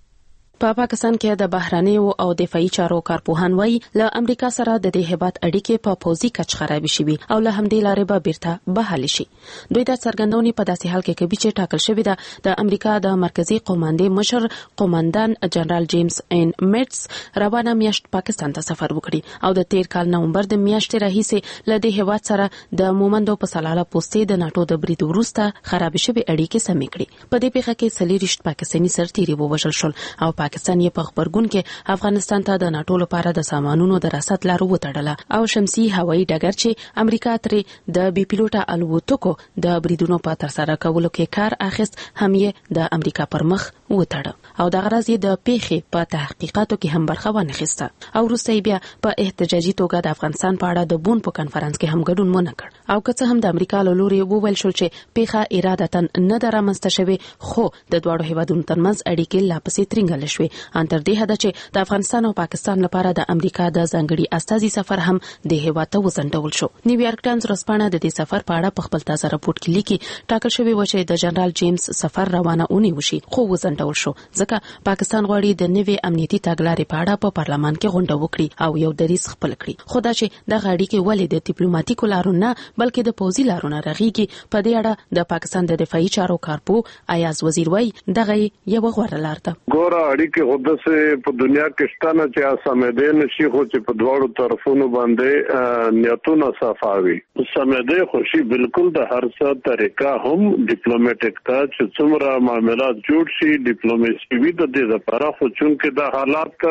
په پا پاکستان کې د بهراني او دفاعي چارو کارپوهان وایي له امریکا سره د دې هیواد اړیکې په پوزي کچ خراب شي او له همدې لارې به بیرته بحال شي. دوی د څرګندونې په داسې حال کې کوي چې ټاکل شوی ده د امریکا د مرکزی قوماندې مشر قوماندان جنرال جیمز ان میټس روانه میاشت پاکستان ته سفر وکړي او د تیر کال نومبر د میاشتې راهیسې له دې هیواد سره د مومندو په سلاله پوسټې د ناتو د برید وروسته خراب شوی اړیکې سمې کړي. په دې پیښه کې څلوېښت پاکستاني سرتیري ووژل شول او پاکستان یې په خبرګون کې افغانستان ته د ناتو لپاره د سامانونو د رسد لارو وتړله او شمسي هوایي ډګر چې امریکا ترې د بي پیلوټه الوتکو د بریدونو په ترسره کولو کې کار اخیست هم یې د امریکا پر مخ وتړه او د غرض د پیښې په تحقیقاتو کې هم برخه وانخیسته او وروسته بیا په احتجاجي توګه د افغانستان په اړه د بون په کانفرنس کې هم ګډون ونه کړ او که څه هم د امریکا له لوري وویل شو چې پیښه ارادتاً نه ده رامنځته شوې خو د دواړو هیوادونو ترمنځ اړیکې لا پسې ترنګل شوې. تر دې حد چې د افغانستان او پاکستان لپاره د امریکا د ځانګړي استازي سفر هم د هیواد ته وزندول شو. نیویارک ټایمز ورځپاڼه د دې سفر په اړه په خپل تازه راپورټ کې لیکي ټاکل شوی و چې د جنرال جیمز سفر روانه اونې وشي خو وزندول شو ځکه پاکستان غواړي د نوي امنیتي تګلارې په اړه په پارلمان کې غونډه وکړي او یو دریځ خپل کړي. خو دا چې د غاړي ولې د ډیپلوماټیکو لارو نه بلکې د پوزي لارو نه رغیږي په دې اړه د پاکستان د دفاعي چارو کارپو ایاز وزیر وایي دغه یو غوړه لار ده. ګوره اړیکې خود سه په دنیا کې شته نه چې سمېدې نشي خو چې په دواړو طرفونو باندې نیتونه صفاوي سمېدې خوشي بالکل د هر څه طریقه هم ډیپلوماټیک ته چې څومره معاملات جوړ شي ډیپلوماسي وي د دې لپاره خو چونکې د حالات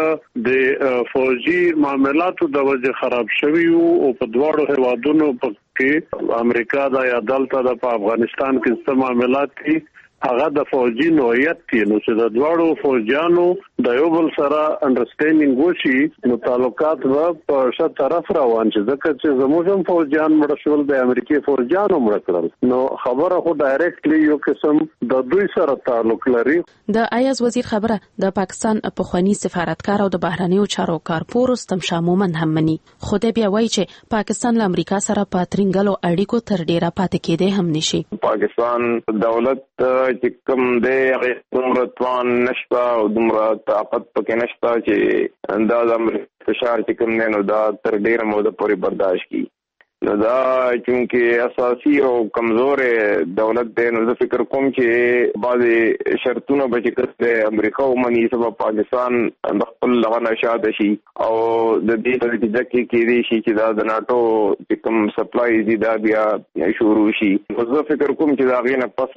د فوجي معاملاتو د وجه خراب شوي او په دواړو هیوادونو په کې امریکا د عدالت د په افغانستان کې څه معاملات دي هغه د فوجي نوعیت کې نو چې د دواړو فوجانو د یو بل سره انډرستانډینګ وشي نو تعلقات به په ښه طرف روان شي ځکه چې زموږ هم فوجان مړ شول د امریکای فوجانو مړ کړل نو خبره خو ډایرکټلی یو قسم د دوی سره تعلق لري. د ایاز وزیر خبره د پاکستان پخوانی سفارتکار او د بهرنیو چارو کارپور رستم شاه مومند هم مني خو د بیا وایي چې پاکستان له امریکا سره په ترنګلو اړیکو تر ډیره پاتې کېدې هم نشي. پاکستان دولت چې کوم دی هغه دومره توان نشته او دومره طاقت پکې نشته چې انداز امریکا فشار چې کوم نه نو دا تر ډیره موده پورې برداشت کړي. نو دا چونکه اساسي او کمزور دولت دی نو زه فکر کوم چې بعضې شرطونه به چې کړه امریکا ومني سبب پاکستان د خپل لغه شاته شي او د دې په نتیجه کې کېدای شي چې دا د ناتو چې کوم سپلای دي دا بیا شروع شي. زه فکر کوم چې دا غینه پس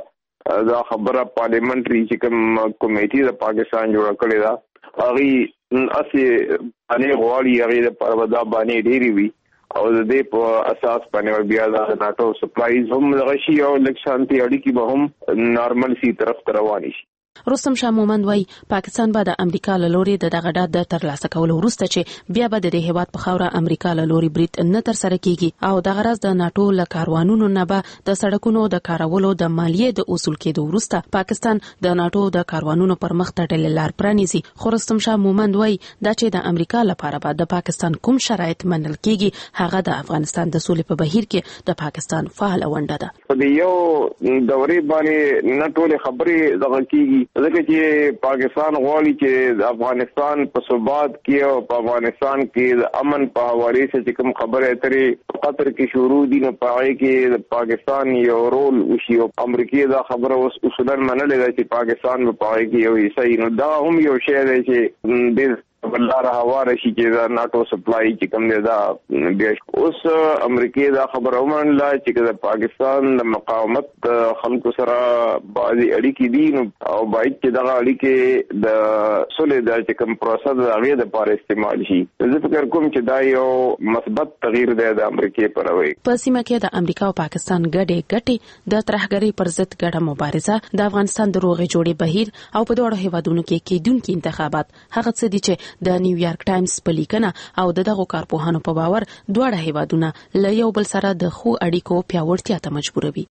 به دا خبره پارلیمنټري چې کوم کمیټي د پاکستان جوړ کړی دا هغه اسی باندې غواړي هغه د پروادا باندې ډیری وي او د دې په اساس باندې بیا د ناتو سپلایز هم غشي او لک شانتي اړیکې به هم نارمل سي طرف ته روانې شي. رستم شاه مومند وای پاکستان به د امریکا له لوري د دغه ډاډ د ترلاسه کولو وروسته چې بیا به د دې هیواد په خاوره امریکا له لوري برید نه تر سره کیږي او د غرض د ناتو له کاروانونو نه به د سړکونو د کارولو د مالیې د اصول کېدو وروسته پاکستان د ناتو د کاروانونو پر مخ تړل لار پرانیزي. خو رستم شاه مومند وای دا چې د امریکا لپاره به د پاکستان کوم شرایط منل کیږي هغه د افغانستان د سولې په بهیر کې د پاکستان فعال ونډه ده. په یو دورې باندې نه ټول خبرې دغه کیږي ځکه چې پاکستان غواړي چې د افغانستان په ثبات کې او په افغانستان کې د امن په حواله سره کوم خبره اترې قطر کې شروع دي نو پای کې د پاکستان یو رول وشي او امریکا دا خبره اوس اصولا منلې ده چې پاکستان په پای کې یو حصہ نو دا هم یو شی دی چې د بلار هواره شي چې دا ناتو سپلای چې کوم دی دا بیا اوس امریکا دا خبره ومنله چې د پاکستان د مقاومت خلکو سره بعضي اړیکې دي نو او باید چې دغه اړیکې د صلح د چې کوم پروسه د هغې دپاره استعمال شي. زه فکر کوم چې دا یو مثبت تغییر دی د امریکا په روی. په سیمه کې د امریکا او پاکستان ګډې ګټې د ترهګرۍ پر ضد ګډه مبارزه د افغانستان د روغې جوړې بهیر او په دواړو هیوادونو کې کېدونکي انتخابات هغه څه دي چې د نیویارک ټایمز په لیکنه او دغه کارپوهانو په باور دواړه هیوادونه له یو بل سره د خو اړیکو پیاوړتیا ته مجبوروي.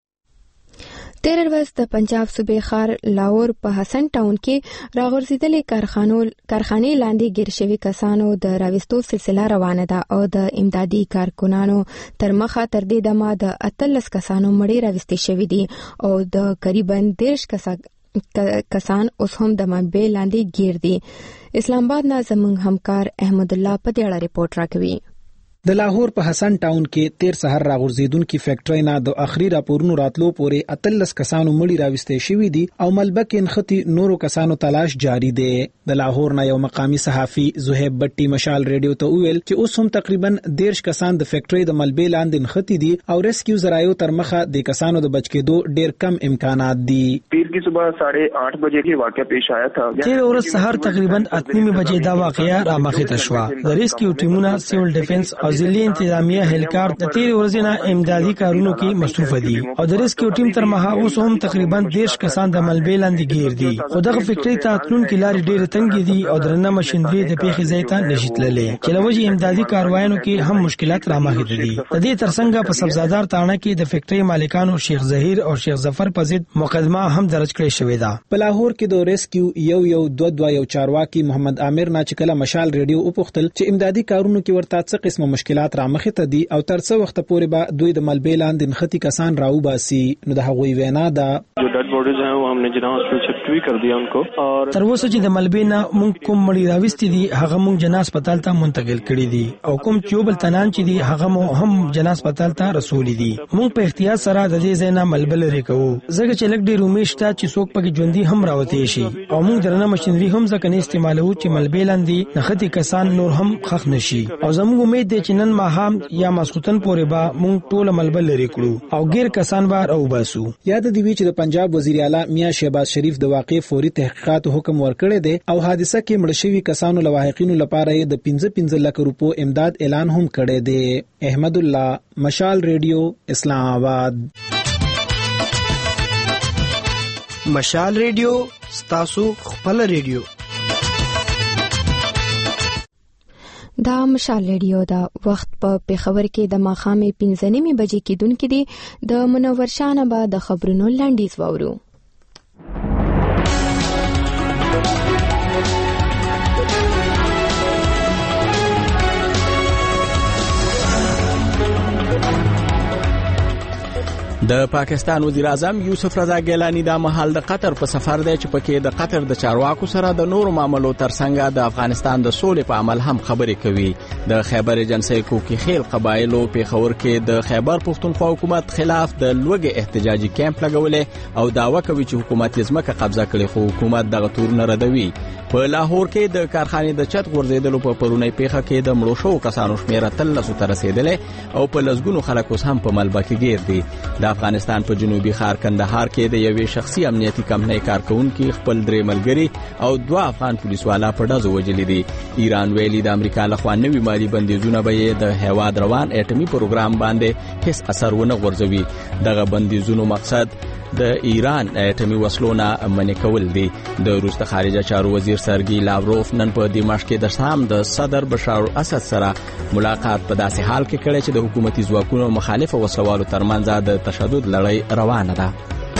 تیر ورځ د پنجاب صوبې ښار لاهور په حسن ټاون کې راغورځېدلې کارخانو کارخانې لاندې ګیر شوي کسانو د راوستو سلسله روانه ده او د امدادي کارکونانو تر مخه تر دې دمه د اتلس کسانو مړی راوستي شوي دي او د قریبا دیرش کسان کسان اوس هم د منبع لاندې گیر دي. اسلام آباد نه زموږ همکار احمد الله په دې اړه ریپورت راکوي. د لاهور په حسن ټاون کې تیر سحر راغورځیدونکو فیکټری نه د اخري راپورونو راتلو پورې اتلس کسانو مړي راوستي شوي دي او ملبک انختی نورو کسانو تلاش جاری دی. د لاهور نه یو مقامی صحافي زهیب بټي مشال ریډیو ته ویل چې اوس هم تقریبا دیرش کسان د فیکټری د ملبې لاندې انختی دي او ریسکیو زرایو تر مخه د کسانو د بچ کېدو ډیر کم امکانات دي. پیر کی صبح ساڑھے آٹھ بجے کی واقعہ پیش آیا تھا. تیر ورځ سحر تقریبا اتنیمه بجې دا واقعیا رامخته شوه. د ریسکیو ټیمونه سیول ډیفنس او ضلعي انتظامیه هلیکاپټر د تیر ورځې نه امدادي کارونو کې مصروف دي او د ریسکیو ټیم تر مخه اوس هم تقریبا دیرش کسان د ملبې لاندې گیر دي. خو دغه فیکټری ته تلونکي لارې ډېرې تنګې دي او درنه ماشينري د پیښې ځای ته نشي تللی چې له وجې امدادي کاروایانو کې هم مشکلات رامخته دي. د دې ترڅنګ په سبزادار تاڼه کې د فیکټری مالکانو شیخ ظهیر او شیخ ظفر په ضد مقدمه هم درج کړې شوې ده. په لاهور کې د ریسکیو یو یو دوه دوه یو چارواکي محمد عامر نه چې کله مشال ریډیو وپوښتل چې امدادي کارونو کې ورته څه قسمه مشکلات رامخته دي او تر څو وخت پورې به دوی د ملبې لاندې نختی کسان راوباسي نو د هغوی وینا ده جو ډډ بوډیز ہیں وہ ہم نے جناح ہاسپٹل شفٹ بھی کر دیا ان کو اور تر اوسه چې د ملبې نه مونږ کوم مړي راوستي دي هغه مونږ جناح هسپتال ته منتقل کړي دي او کوم چوبل تنان چې دي هغه مو هم جناح هسپتال ته رسولي دي. مونږ په احتیاط سره د دې ځای نه ملبل لري کوو ځکه چې لګ ډېر امید شته چې څوک پکې ژوندۍ هم راوتی شي او مونږ درنه ماشينري هم ځکه نه استعمالوو چې ملبې لاندې نختی کسان نور هم خخ نشي او زموږ امید دی چې نن ماښام یا ماسخوتن پورې به مونږ ټول ملبل لري کړو او غیر کسان به راوباسو. یاد دی وی چې د پنجاب وزیر اعلی میاں شهباز شریف د واقع فوري تحقیقات حکم ورکړی دی او حادثه کې مړ شوي کسانو لواحقینو لپاره د پنځه پنځه لک روپو امداد اعلان هم کړی دی. احمد الله مشال ریډیو اسلام آباد. مشال ریډیو ستاسو خپل ریډیو. دا مشال ریډیو دا وخت په پیښور کې د ماښامې پنځه نیمې بجې کېدونکې دي. د منور شاه نه به د خبرونو لنډیز واورو. د پاکستان وزیر اعظم یوسف رضا ګیلانی دا مهال د قطر په سفر دی چې پکې د قطر د چارواکو سره د نورو معاملو ترڅنګ د افغانستان د سولې په عمل هم خبرې کوي. د خیبر ایجنسی کوکي خیل قبایلو پیښور کې د خیبر پښتونخوا حکومت خلاف د لوګي احتجاجي کیمپ لګولې او داوا کوي چې حکومت یې ځمکه قبضه کړي، خو حکومت دغه تورونه ردوي. په لاهور کې د کارخانې د چت غورځېدلو په پرونی پیښه کې د مړو شوو کسانو شمېر اتلسو ته رسېدلی او په لسګونو خلک اوس هم په ملبه کې ګیر دي. د افغانستان په جنوبي ښار کندهار کې د یوې شخصي امنیتي کمپنۍ کارکونکي خپل درې ملګري او دوه افغان پولیسوالا په ډزو وژلي دي. ایران ویلي د امریکا لخوا نوي مالي بندیزونه به یې د هیواد روان اټومي پروګرام باندې هیڅ اثر ونه غورځوي. دغه بندیزونو مقصد د ایران اټومي وسلو نه منع کول دي. د روس خارجه چارو وزیر سرګي لاوروف نن په دمشق کې د شام د صدر بشار الاسد سره ملاقات په داسې حال کې کړی چې د حکومتي ځواکونو مخالف وسلوالو ترمنځ د تشدد لړۍ روانه ده.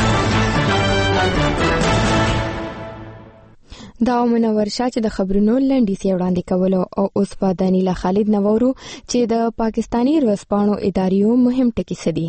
دا منور شاه چې د خبرونو لنډیز وړاندې کولو او اوس په دانیلا خالد نوورو چې د پاکستانی ورځپاڼو اداریو مهم ټکي سدي.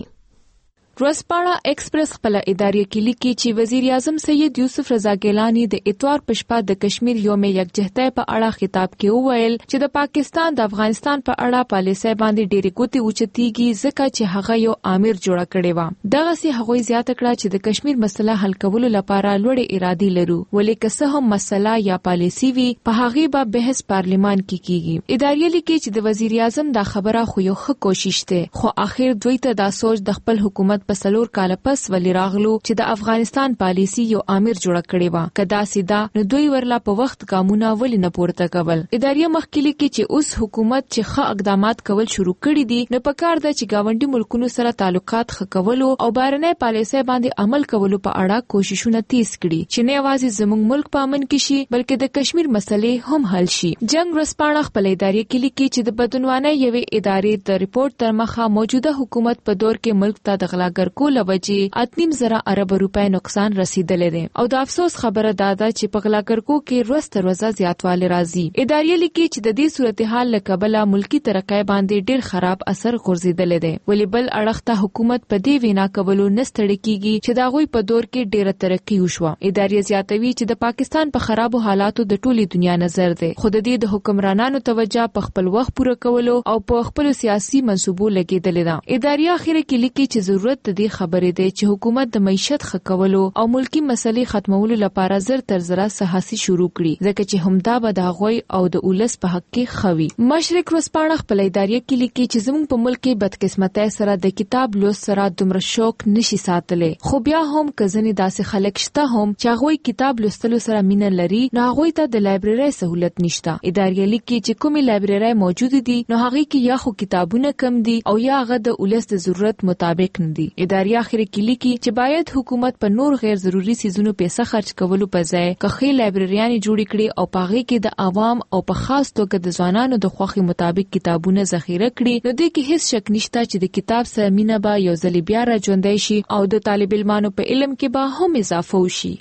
ورځپاڼه ایکسپریس خپل ادارې کې لیکي چې وزیر اعظم سید یوسف رضا ګیلانی د اتوار په شپه د کشمیر یوم یکجهتۍ په اړه خطاب کې وویل چې د پاکستان د افغانستان په اړه پالیسۍ باندې ډېرې ګوتې اوچتېږي ځکه چې هغه یو آمر جوړه کړې وه. دغسې هغوی زیاته کړه چې د کشمیر مسله حل کولو لپاره لوړې ارادې لرو، ولې که څه هم مسله یا پالیسي وي په هغې به بحث پارلمان کې کیږي. ادارې لیکي چې د وزیر اعظم دا خبره خو یو ښه کوشش دی، خو اخر دوی ته دا سوچ د خپل حکومت په سلور کال پس ولی راغلو چې د افغانستان پالیسی یو آمر جوړ کړی و. کدا سیدا نو دوی ورلا په وخت ګامونه ولی نه پورته کول. ادارې مخکلي کې چې اوس حکومت چې ښه اقدامات کول شروع کړي دي، نو پکار ده چې گاونډي ملکونو سره تعلقات ښه کول او بهرنۍ پالیسۍ باندې عمل کولو په اړه کوششونه تیز کړي چې نه یوازې زموږ ملک په امن کې شي بلکې د کشمیر مسلې هم حل شي. جنگ ورځپاڼه خپل ادارې کې لیکي چې د بدعنوانۍ یوې ادارې د ریپورت تر مخه موجوده حکومت په دور کې ملک ته د غلاګر کول وجې اتنیم زره ارب روپۍ نقصان رسیدلی دی او د افسوس خبره دا ده چې په غلاګرکو کې ورځ تر ورځه زیاتوالی راځي. ادارې لیکي چې د دې صورتحال له کبله ملکی ترقۍ باندې ډېر خراب اثر غورځېدلی دی، ولې بل اړخ ته حکومت په دې وینا کولو نه ستړی کیږي چې د هغوی په دور کې ډېره ترقي وشوه. ادارې زیاتوي چې د پاکستان په خرابو حالاتو د ټولې دنیا نظر دی، خو د دې د حکمرانانو توجه په خپل وخت پوره کولو او په خپل سیاسي منصوبو لګېدلې ده. ادارې اخر کې لیکي چې ضرورت د دې خبرې دی چې حکومت د معیشت ښه کولو او ملکی مسلې ختمولو لپاره زر تر زره سهاسي شروع کړي، ځکه چې همدا به د هغوی او د ولس په حق کې خوي. مشرق ورځپاڼه خپل ادارې کې لیکي چې زموږ په ملک کې بدقسمتۍ سره د کتاب لوست سره دومره شوق نشي ساتلی، خو بیا هم که ځینې داسې خلک شته هم چې هغوی کتاب لوستلو سره مینه لري، نو هغوی ته د لایبررۍ سهولت نشته. ادارې لیکي چې کومې لایبررۍ موجودې دي نو هغې کې یا خو کتابونه کم دي او یا هغه د ولس د ضرورت مطابق نه دي. ادارې اخر کې لیکي چې باید حکومت په نور غیر ضروري سیزونو پیسې خرج کولو په ځای کخې لایبرریانې جوړې کړي او پاغې کې د عوام او په خاص توګه د ځوانانو د خوښې مطابق کتابونه ذخیره کړي. نو دې کې هیڅ شک نشته چې د کتاب سره مینه به یو ځل بیا را ژوندی شي او د طالب علمانو په علم کې به هم اضافه وشي.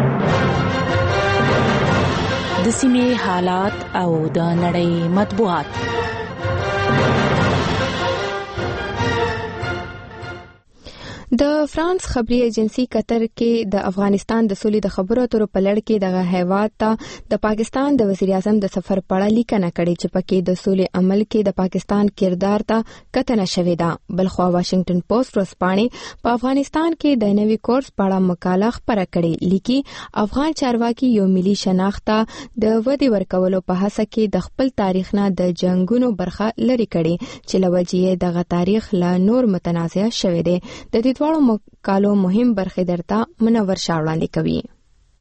د سیمې حالات او د نړۍ مطبوعات. د فرانس خبري ایجنسی قطر کې د افغانستان د سولې د خبرو اترو په لړ کې دغه هیواد ته د پاکستان د وزیر اعظم د سفر په اړه لیکنه کړې چې پکې د سولې عمل کې د پاکستان کردار ته کتنه شوې ده. بلخوا واشنگټن پوسټ ورځپاڼې په افغانستان کې د نوي کورس په اړه مقاله خپره کړې. لیکي افغان چارواکي یو ملي شناخت د ودې ورکولو په هڅه کې د خپل تاریخ نه د جنگونو برخه لري کړي چې لوجې دغه تاریخ لا نور متنازع شوی دی. د دواړو مقالو مهم برخې درته منور شاه وړاندې کوي.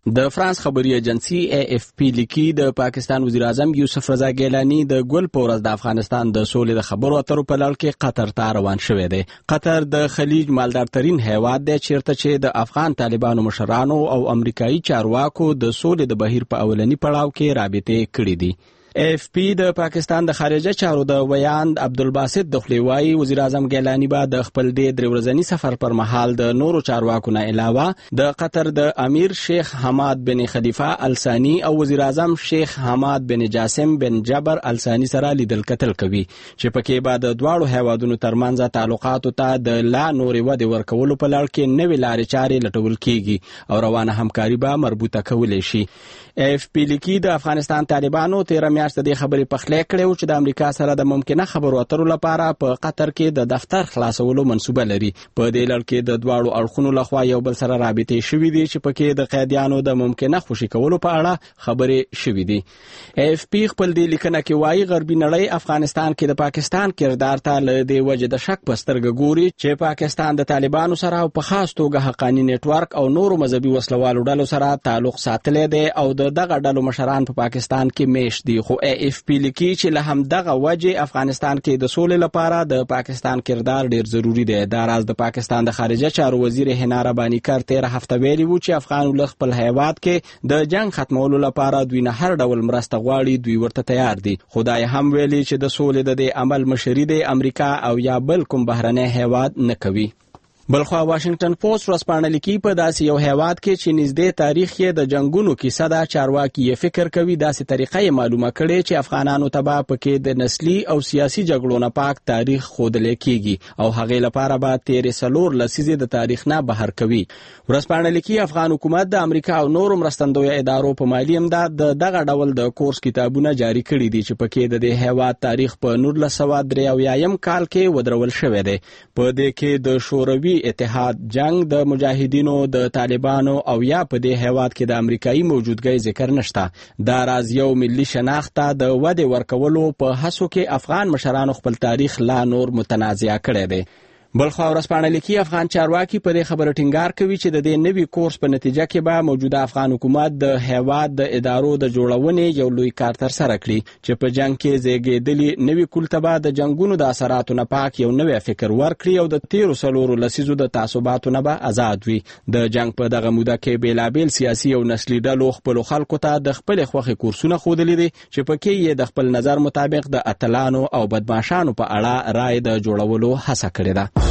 د فرانس خبري ایجنسی ای اف پی لیکي د پاکستان وزیر اعظم یوسف رضا ګیلانی د ګل په ورځ د افغانستان د سولې د خبرو اترو په لړ کې قطر ته روان شوی دی. قطر د خلیج مالدار ترين هیواد دی چیرته چې د افغان طالبانو مشرانو او امریکایي چارواکو د سولې د بهیر په اولنی پړاو کې رابطې کړې دي. اف پی د پاکستان د خارجه چارو د ویاند عبدالباسط دخلیوای وزیر اعظم ګیلانی با د خپل د درې ورځنی سفر پر مهال د نورو چارواکو نه علاوه د قطر د امیر شیخ حماد بن خلیفه الثانی او وزیر اعظم شیخ حماد بن جاسم بن جبر الثانی سره لیدل کتل کوي چې پکې بعد د دواړو هیوادونو ترمنځ تعلقاتو ته د لا نورې ودې ورکولو په لړ کې نوې لارې چارې لټول کیږي او روانه همکاري به مربوطه کولای شي. اف پی لیکي د افغانستان طالبانو تیر میاشت د خبرې پخلې کړې چې د امریکا سره د ممکنه خبرو اترو لپاره په قطر کې د دفتر خلاصولو منصوبه لري. په دې لړ کې د دواړو اړخونو لخوا یو بل سره رابطې شوې دي چې پکې د قیدیانو د ممکنه خوشي کولو په اړه خبرې شوې دي. اف پی خپل د لیکنه کې وایي غربي نړۍ افغانستان کې د پاکستان کردار ته له دې وجه د شک په سترګه ګوري چې پاکستان د طالبانو سره په خاص توګه حقاني نتورک او نورو مذهبي وسلوالو ډلو سره تعلق ساتلی دی او د دغه ډلو مشران په پا پاکستان کې میش دي. خو ای اف پی لیکي چې له هم دغه وجه افغانستان کې د سولې لپاره د پاکستان کردار ډیر ضروری دی. دا راز د پاکستان د خارجه چارو وزیر حنا ربانی کار تیر هفته ویلي وو چې افغان ولس خپل هیواد کې د جنگ ختمولو لپاره دوی نه هر ډول مرسته غواړي، دوی ورته تیار دي. خدای هم ویلي چې د سولې د دې عمل مشري د امریکا او یا بل کوم بهرنی هیواد نه کوي. بلخوا واشنگټن پوسټ ورځپاڼه لیکي په داسې یو هیواد کې چې نږدې تاریخ یې د جنگونو کیسه ده، چارواکي یې فکر کوي داسې طریقه یې معلومه کړي چې افغانانو ته به پکې د نسلي او سیاسي جګړو نه پاک تاریخ ښودلی کیږي او هغې لپاره به تیرې څلور لسیزې د تاریخ نه بهر کوي. ورځپاڼه لیکي افغان حکومت د امریکا او نورو مرستندویه ادارو په مالي امداد د دغه ډول د کورس کتابونه جاري کړي دي چې پکې د دې هیواد تاریخ په نولس سوه درې اویایم کال کې ودرول شوی دی. په دې کې د شوروي اتحاد جنگ د مجاهدینو د طالبانو او یا په دې هیواد کې د امریکایي موجودګۍ ذکر نشته. دا راز یو ملي شناخت د ودې ورکولو په هڅو کې افغان مشرانو خپل تاریخ لا نور متنازع کړی دی. بلخوا ورځپاڼه لیکي افغان چارواکي په دې خبره ټینګار کوي چې د دې نوي کورس په نتیجه کې به موجوده افغان حکومت د هیواد د ادارو د جوړونې یو لوی کار ترسره کړي چې په جنگ کې زیږېدلي نوي کلته به د جنگونو د اثراتو نه پاک یو نوی فکر ورکړي او د تیرو څلورو لسیزو د تعصباتو نه به آزاد وي. د جنگ په دغه موده کې بیلابیل سیاسي او نسلي ډلو خپلو خلکو ته د خپلې خوښې کورسونه ښودلي دي چې پکې یې د خپل نظر مطابق د اتلانو او بدمعشانو په اړه رای د جوړولو هڅه کړې ده.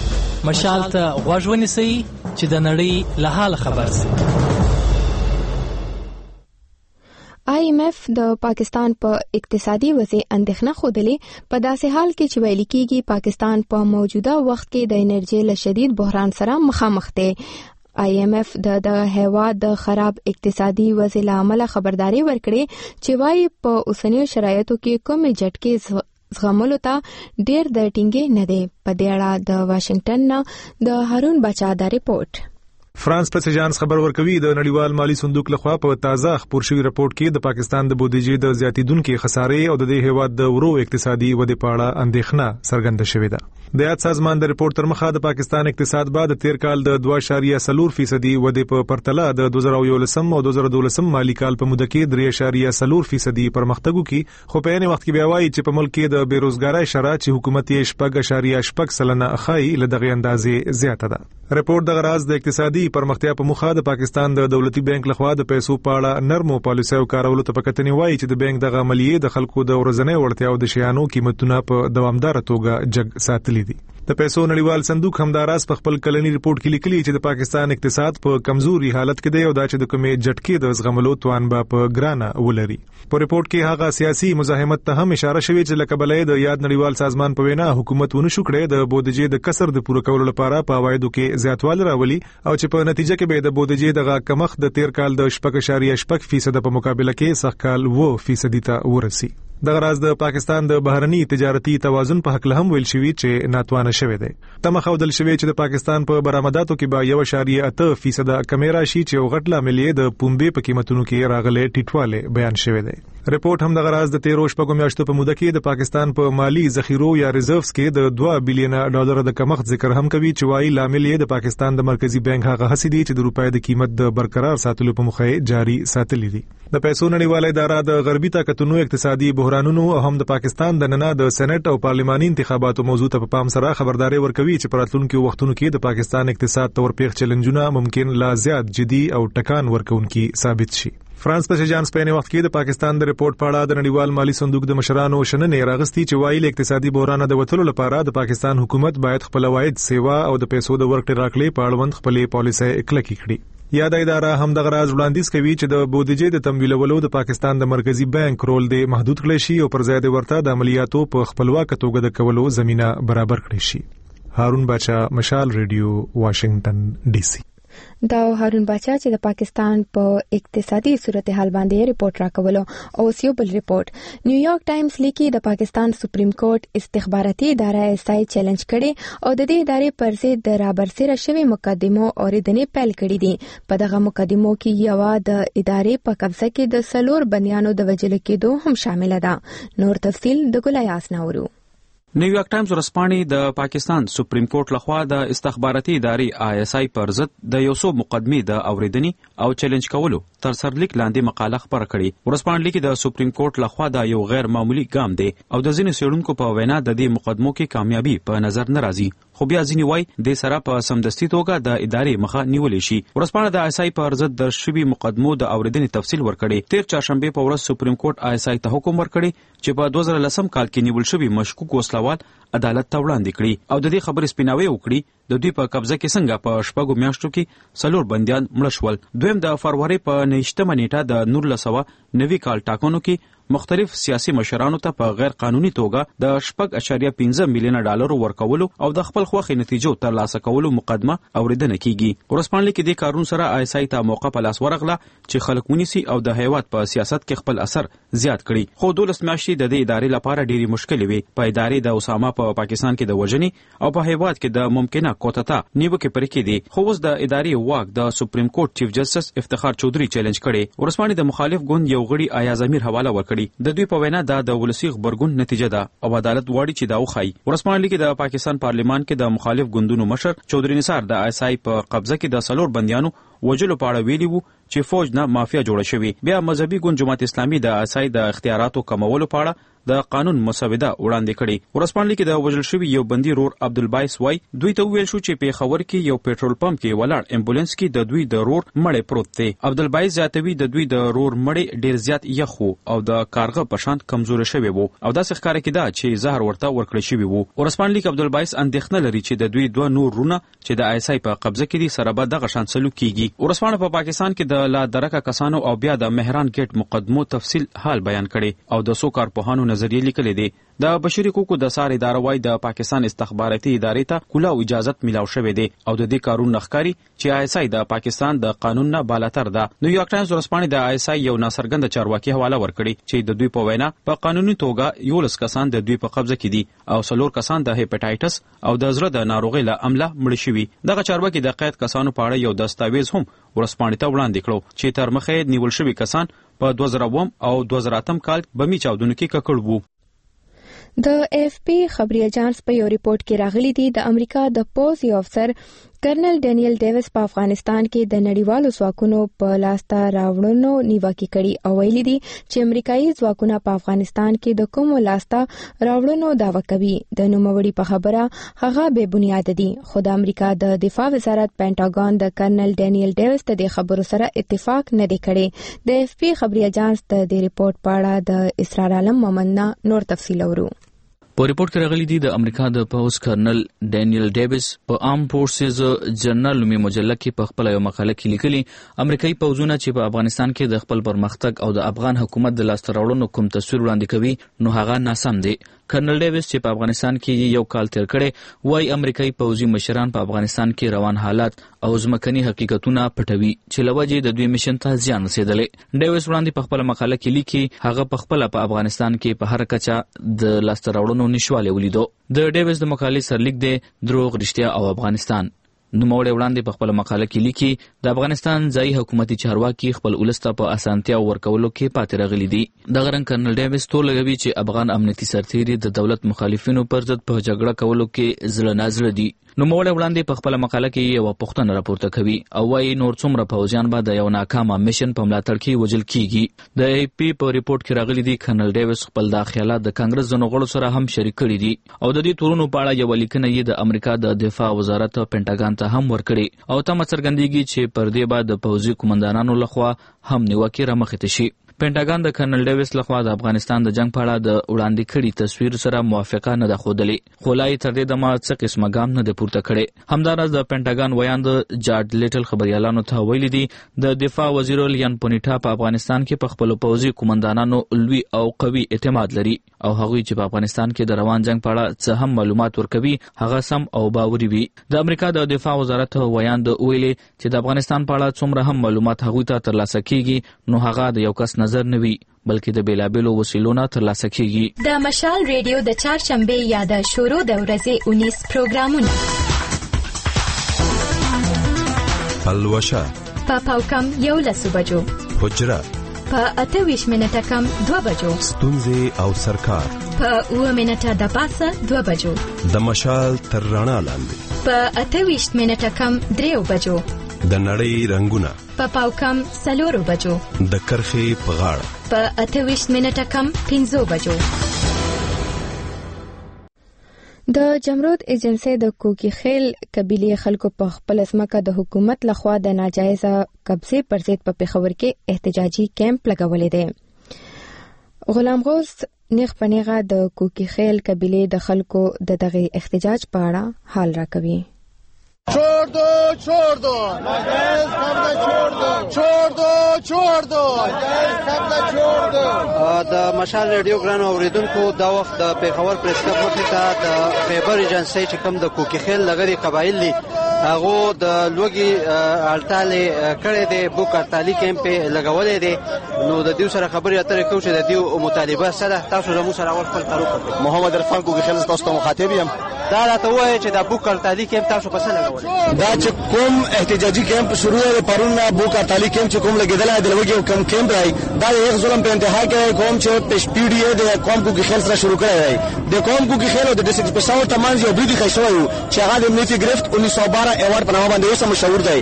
مشال ته غوږ ونیسئ چې د نړۍ له حاله خبر شئ. آی ایم ایف د پاکستان په اقتصادي وضع اندېښنه ښودلې په داسې حال کې چې ویل کېږي پاکستان په موجوده وخت کې د انرژي له شدید بحران سره مخامخ دی. آی ایم ایف د د هیواد د خراب اقتصادي وضع له امله خبرداري ورکړې چې وايي په اوسنیو شرایطو کې کومې جټکې زغملو ته ډیر د ټینګې نه دی. په دې اړه د واشنگټن نه د هارون بچا د ریپورت. فرانس پریس ایجانس خبر ورکوي د نړیوال مالی صندوق لخوا په تازه خبر شوی راپورټ کې د پاکستان د بودیجې د زیاتیدونکو خسارې او د دې هیواد د ورو اقتصادي ودې په اړه اندېښنه څرګنده شوې ده. د یاد سازمان د ریپورت تر مخه د پاکستان اقتصاد بعد تیر کال د دوه اعشاریه څلور فیصدي ودې په پرتله د دوه زره یولسم او دوه زره دولسم مالی کال په موده کې درې اعشاریه څلور فیصدي پرمختګ وکړي. خو په عین وخت کې بیا وایي چې په ملک کې د بیروزګاری شرایط چې حکومت یې شپږ اعشاریه شپږ سلنه اخی له دغه اندازې زیاته ده. ریپورت د غراض د اقتصادي پرمختیا په مخه د پاکستان د دولتي بانک لخوا د پیسو په اړه نرمو پالیسیو کارولو ته پکتنی وایي چې د بانک د عملیې د خلکو د ورځنی وړتیاو د شیانو قیمتونه په دوامدار توګه جګ ساتلي دي. د پیسو نړیوال صندوق همداراز په خپل کلنی ریپورت کې لیکلي چې د پاکستان اقتصاد په کمزوري حالت کې دی او دا چې د کومې جټکې د زغملو توان به په ګرانه ولري. په ریپورت کې هغه سیاسي مزاحمت ته هم اشاره شوې چې لکه بلې د یاد نړیوال سازمان په وینا حکومت ونه شو کړې د بودیجې د کسر د پوره کولو لپاره په عوایدو کې زیاتوالی راولي او چې په نتیجه کې به د بودیجې دغه کمښت د تیر کال د شپږ اعشاریه شپږ فیصد په مقابله کې سږ کال اوه فیصد ته ورسي. دغه راز د پاکستان د بهرني تجارتي توازن په حق له هم ویل شوی چې ناتوانه شوی دی. تمه خودل شوی چې د پاکستان په برآمداتو کې به یو اشاریه اته فیصد کمی راشي چې غټ لامل یې د پنبې په قیمتونو کې راغلي ټیټواله بیان شوی دی. ریپورت هم دغه راز د تیرو شپږو میاشتو په موده کې د پاکستان په مالی ذخیرو یا ریزرڤز کې د دوه بلین ډالر د کمښت ذکر هم کوي چې وايي لامل یې د پاکستان د مرکزی بانک هغه هڅې دي چې د روپۍ د قیمت د برقرار ساتلو په موخه جاری ساتلې دي. د پیسو نړیواله اداره د غربي طاقتونو اقتصادي بحرانونو او هم د پاکستان د نننه د سېنات او پارلماني انتخاباتو موضوع ته په پام سره خبرداري ورکوي چې په راتلونکو وختونو کې د پاکستان اقتصاد تور پیښ چیلنجونه ممکن لا زیات جدي او ټکان ورکونکي ثابت شي. فرانس په جان سپین وخت کې د پاکستان د ریپورت په اړه د نړیوال مالی صندوق د مشرانو شننې راغستي چې وایي اقتصادي بحران د وټلو لپاره د پاکستان حکومت باید خپل واحد سیوا او د پیسو د ورکړې راکړې په اړوند خپلې پالیسۍ کلکې کړي. یاد اداره هم دغه راز وړاندیز کوي چې د بودیجې د تمویلولو د پاکستان د مرکزی بانک رول دی محدود کړي شي او پر ځای د ورته د عملیاتو په خپلواک توګه د کولو زمينه برابر کړي شي. هارون باچا، مشال ریډیو، واشنگټن ډي سي. دا هارون باچا چې د پاکستان په اقتصادي صورتحال باندې ریپورت راکولو. او یو بل ریپورت نیویارک ټایمز لیکي د پاکستان سپریم کورټ استخباراتي اداره ایس آی چیلنج کړي او د دې ادارې پر ضد د رابرسېره شوی مقدمو اوریدنې پیل کړي دي. په دغه مقدمو کې یو د ادارې په قبضه کې د سلور بندیانو د وژل کېدو هم شامل ده. نور تفصیل د ګلایاس ناورو. نیویارک ټایمز ورسپانې د پاکستان سپریم کورټ لخوا د استخباراتي ادارې آی ایس آی پر ضد د یو څو مقدمې د اوریدنې او چیلنج کولو تر سرلیک لاندې مقاله خبره کړې. ورسپانې لیکي د سپریم کورټ لخوا دا یو غیر معمولی ګام دی او د ځینو څېړونکو په وینا د دې مقدمو کې کامیابی په نظر نه راځي، خو بیا ځینې وایي د سره په سمدستي توګه د ادارې مخه نیولې شي. ورسپانې د آی ایس آی پر ضد د شوي مقدمو د اوریدنې تفصیل ورکړي. تیر چهارشنبه په ورځ سپریم کورټ آی ایس آی ته حکم ورکړي چې په دوه زره لسم کال کې نیول شوي مشکوک وسلوال عدالت ته وړاندې کړي او د دې خبرې سپیناوی وکړي د دوی په قبضه کې څنګه په شپږو میاشتو کې سلور بندیان مړه شول. دویم د فروری په نهشتمه نیټه د نولس سوه نوي کال ټاکنو کې مختلف سیاسي مشرانو ته په غیر قانوني توګه د شپږ اشاریه پنځه میلیونه ډالرو ورکولو او د خپل خوښې نتیجو ترلاسه کولو مقدمه اوریدنه کیږي. ورسپانلی کې د کارون سره آی ایس آی ته موقع په لاس ورغله چې خلک ونیسي او د هیواد په سیاست کې خپل اثر زیات کړي. خو دولس میاشتې د دې ادارې لپاره ډېری مشکلې وي. په ادارې د اسامه په پاکستان کې د وژنې او په هیواد کې د ممکنه کوتتا نیوکې پرې کې دي. خو اوس د ادارې واک د سپریم کورټ چیف جسټس افتخار چودھری چیلنج کړي. ورسپانلی د مخالف ګوند یو غړي آیاز امیر حواله ورکړي. د دوی په وینا دا د ولسی خبرګون نتیجه ده او عدالت واړي چې دا وخی. ورسپانلی کې د پاکستان پارلمان کې د مخالف ګوندونو مشر چودھری نثار د آی ایس آی په قبضه کې د سلور بندیانو وجلو په اړه ویلي وو چې فوج نه مافیا جوړه شوې. بیا مذهبي ګوند جماعت اسلامي د آی ایس آی د اختیاراتو کمولو په اړه د قانون مسوده وړاندې کړي. ورسپانلی کې د وژل شوی یو بندي رور عبدالبایس وای دوی ته ویل شو چې په خبر کې یو پېټرول پمپ کې ولاړ امبولانس کې د دوی د رور مړی پروت دی. عبدالبایس زیاتوي د دوی د رور مړی ډیر زیات یخ وو او د کارغه په شان کمزور شوی وو او داسې ښکاره کېده چې زهر ورته ورکړی شوی وو. ورسپانلی کې عبدالبایس اندېښنه لري چې د دوی دوه نور رونه چې د آی ایس آی په قبضه کې دي سره به دغه شان سلوک کیږي. ورسپانله په پاکستان کې د لا درکه کسانو او بیا د مهران ګیټ مقدمو تفصیل حال بیان کړي او د څو کارپوهانو نظریې لیکلې دي. د بشري حقوقو د سار اداره وايي د پاکستان استخباراتي ادارې ته کلاو اجازت میلاو شوې ده او د دې کارون نخکاری چې آی ایس آی د پاکستان د قانون نه بالاتر ده. نیویارک ټایمز ورسپانې د آی ایس آی یو ناڅرګند چارواکي حواله ورکړي چې د دوی په وینا په قانوني توګه یولس کسان د دوی په قبضه کې دي او څلور کسان د هیپاټایټس او د زړه د ناروغۍ له امله مړه شوي. دغه چارواکي د قید کسانو په اړه یو دستاویز هم ورسپانې ته وړاندې کړو چې تر مخه نیول شوي کسان په دوه زره اووم او دوه زره اتم کال بمی چاودنو کې ککړ وو. د اف پی خبري اجانس په یو ریپورت کې راغلي دي د امریکا د پوز یو افسر کرنل ډینیل ډیوس په افغانستان کې د نړیوالو ځواکونو په لاسته راوړنو نیوکه کړې او ویلي دي چې امریکایي ځواکونه په افغانستان کې د کومو لاسته راوړنو دعوه کوي. د نوموړي په خبره هغه بے بنیاد دي، خو د امریکا د دفاع وزارت پینټاګون د کرنل ډینیل ډیوس ته د خبرو سره اتفاق نه دی کړی. د اف پی خبري اجانس د دې ریپورت په اړه د اسرار عالم مومننا نور تفصیل اورو. په ریپورت کې راغلي دي د امریکا د پوز کرنل ډینیل ډیوس په آرم فورسز جرنل نومي مجله کې په خپل یو مقاله کې لیکلي امریکایي پوځونه چې په افغانستان کې د خپل پرمختګ او د افغان حکومت د لاسته راوړنو کوم تصویر وړاندې کوي نو هغه ناسم دی. کرنل ډیوس چې په افغانستان کې یو کال تیر کړي وایي امریکایي پوځي مشران په افغانستان کې روان حالات او ځمکني حقیقتونه پټوي چې لوجه د دوی میشن ته زیان رسیدلې. ډیویس وړاندې په خپل مقاله کې لیکي هغه په خپل په افغانستان کې په هر کچه د لاسته راوړنو نشواله ولیدو. د ډیویس د مقالې سرلیک دی دروغ، رښتیا او افغانستان. نوموړی وړاندې په خپل مقاله کې لیکي د افغانستان ځایي حکومتي چارواکي خپل ولس ته په اسانتیا ورکولو کې پاتې راغلي دي. دغه رنګ کرنل ډیویس تور لګوي چې افغان امنیتي سرتیري د دولت مخالفینو پر ضد په جګړه کولو کې زړه نازړه دي. نوموړی وړاندې په خپل مقاله کې یو پوښتنه راپورته کوي او وايي نور څومره پوځیان به د یو ناکامه میشن په ملاتړ کې وژل کیږي. د ای پی په ریپورت کې راغلي دي کرنل ډیویس خپل دا خیالات د کانګرس د نغړو سره هم شریک کړي دي او د دې تورونو په اړه یو لیکنه یې د امریکا د دفاع وزارت پینټاګان ته هم ورکړي او تمه څرګندېږي چې پر دې بعد د پوځي قومندانانو لخوا هم نیوکې رامخته شي. پینټاګان د کرنل ډیویس لخوا د افغانستان د جنگ په اړه د وړاندې کړي تصویر سره موافقه نه ده ښودلې، خو لا یې تر دې دمه څه قسمه ګام نه دی پورته کړی. همداراز د پینټاګان ویاند جارډ لیټل خبريالانو ته ویلي دي د دفاع وزیر لیان پونیټا په افغانستان کې په خپل پوځي قومندانانو لوی او قوي اعتماد لري او هغوی چې په افغانستان کې د روان جنگ په اړه څه هم معلومات ورکوي هغه سم او باوري وي. د امریکا د دفاع وزارت ویاند ویلي چې د افغانستان په اړه څومره هم معلومات هغوی ته ترلاسه کیږي نو هغه د یو کس نظر نه وي بلکې د بیلابیلو وسیلو نه ترلاسه کیږي. د مشال ریډیو د چهارشنبه یا د شروع د ورځې اونیس پروګرامونه پلوشه په پاوکم یو لسو بجو، حجره په اته ویشت منټه کم دوه بجو، ستونزې او سرکار په اوه منټه د پاسه دوه بجو، د مشال تر رڼا لاندې په اته ویشت منټه کم دریو بجو، د نړۍ رنگونه په پاوکم سلورو بجو، د کرخې په غاړه په اته ویشت منټه کم پنځو بجو. د جمرود ایجنسی د کوکی خیل قبیله خلکو په خپل ځمکه د حکومت لخوا د ناجایزه قبضې پر ضد په پیښور کې احتجاجي کیمپ لګولې دی. غلام غوث نیغ پنیغه د کوکی خیل قبیله د خلکو د دغه احتجاج په اړه حال راکوي. छोड़ दो छोड़ दो नाजायज कब्जा छोड़ दो छोड़ दो छोड़ दो नाजायज कब्जा छोड़ دو. د مشال ریډیو ګرانو اوریدونکو دا وخت د پیښور پریس کلب مخې ته د خیبر ایجنسی چې کوم د کوکی خیل لغړي قبایل دي هغه د لوګي الټالې کړې دي بوک الټالي کیمپ لګولې دي نو د دې سره خبرې اترې کوي چې د دې مطالبه سره تاسو زموږ سره اول خپل تعارف وکړئ. محمد عرفان کوکی خیل تاسو ته مخاطب یم. دا راته وایي چې د بوک الټالي کیمپ تاسو په څه لګولې؟ دا چې کوم احتجاجي کیمپ شروع دی پرون بوک الټالي کیمپ چې کوم لګیدل دی لوګي کوم کیمپ راي دا یو ظلم په انتها کې کوم چې پېش پیډي د قوم کوکی خیل سره شروع کړی دی. د قوم کوکی خیل د ډیسټریکټ پېښور تمانځ یو بریدي خښوي چې هغه د امنیتي گرفت انیس سو بارہ ایوارډ په نامه باندې اوس مشهور دی.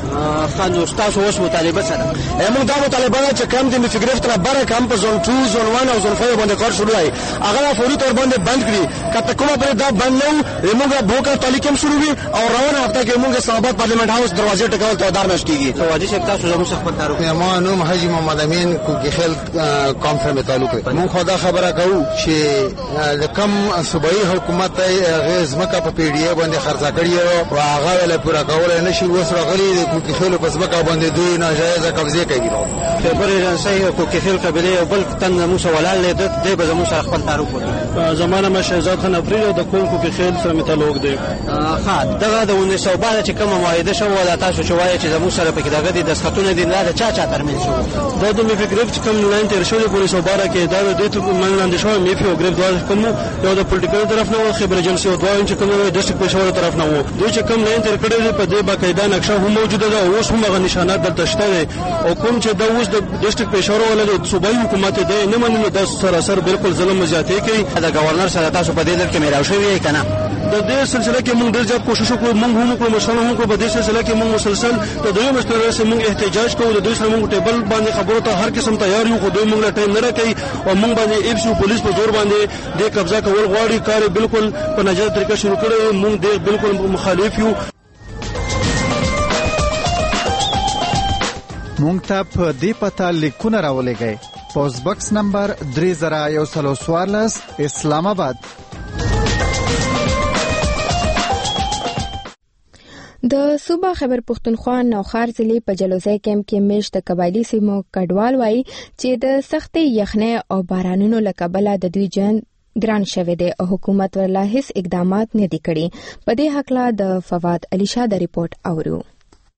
خان تاسو اوس مطالبه سره موږ دا مطالبه چې کم د امنیتي گرفت نه بره کم په زون ټو زون ون او زون فایو باندې کار شروع دی هغه فوري تور باندې بند کړي کته کومه پر دا بند نو موږ بوکا تعلیقم شروع وي او روانه هفته کې موږ اسلام آباد پارلیمنت هاوس دروازې ټکول ته دار نشکیږي. توجه شپ تاسو زموږ څخه تعارف ما نوم حاجی محمد امین کوکی خیل کانفرنس تعلق دی. موږ خدا خبره کوو چې کم صوبایي حکومت غیز مکه په پی ډی ای باندې خرڅ کړی او هغه له پورا کول نه شي وسره غلي د کوکی خیل په ځمکه باندې دوی ناجایزه قبضه کوي. خبر ایجنسی کوکی خیل قبیله او بل تن موږ ولال له دې به زموږ سره خپل تعارف وکړي. زمانه مشهزاد خان افریل او د کوم کوکی خیل سره تعلق دی. ها دغه د انیس سو بارہ چې کومه معاهده شو ولا تاسو چې وایي چې زموږ سره پکې دغه د دستخطونه دي نه چا چا ترمن شو دا د میفي ګریف چې کوم لاین تر شو د پولیس او بارہ کې دا د دې منځ شو میفي او ګریف دوه کوم یو د پولیټیکل طرف نه خبر ایجنسی او دوه چې کوم د ډیسټریکټ پېښور طرف نه وو دوی چې کوم لاین تر کړی په دې باقاعده نقشه هم موجوده ده او اوس هم غو نشانات دلته شته او کوم چې د اوس د ډیسټریکټ پېښور ولې د صوبایي حکومت دی نه مننه د سراسر بالکل ظلم زیاتې کوي. د گورنر سره تاسو په دې ډول کې میراو شوی کنه د دې سلسله کې موږ ډېر زیات کوشش وکړو موږ هم کوم مشورې هم کوو په دې سلسله کې موږ مسلسل د دوی مشورې سره موږ احتجاج کوو د دوی سره موږ ټیبل باندې خبرو ته هر قسم تیار یو خو دوی موږ له ټایم نه راکړي او موږ باندې ایف سي پولیس په زور باندې د قبضه کول غواړي کار بالکل په ناجایز طریقه شروع کړي موږ د بالکل مخالف یو. مونږ ته په دې پته لیکونه راولېږئ پوسټ باکس نمبر درې زره یو سل څوارلس اسلام آباد. د صوبه خیبر پختونخوا نوخار ضلع په جلوزی کیمپ کې میشت قبایلی سیمو کډوال وایي چې د سختې یخنۍ او بارانونو له کبله د دوی جن ګران شوی دی او حکومت ورله هیڅ اقدامات نه دي کړي. په دې حق لا د فواد علي شاه د ریپورت اورو.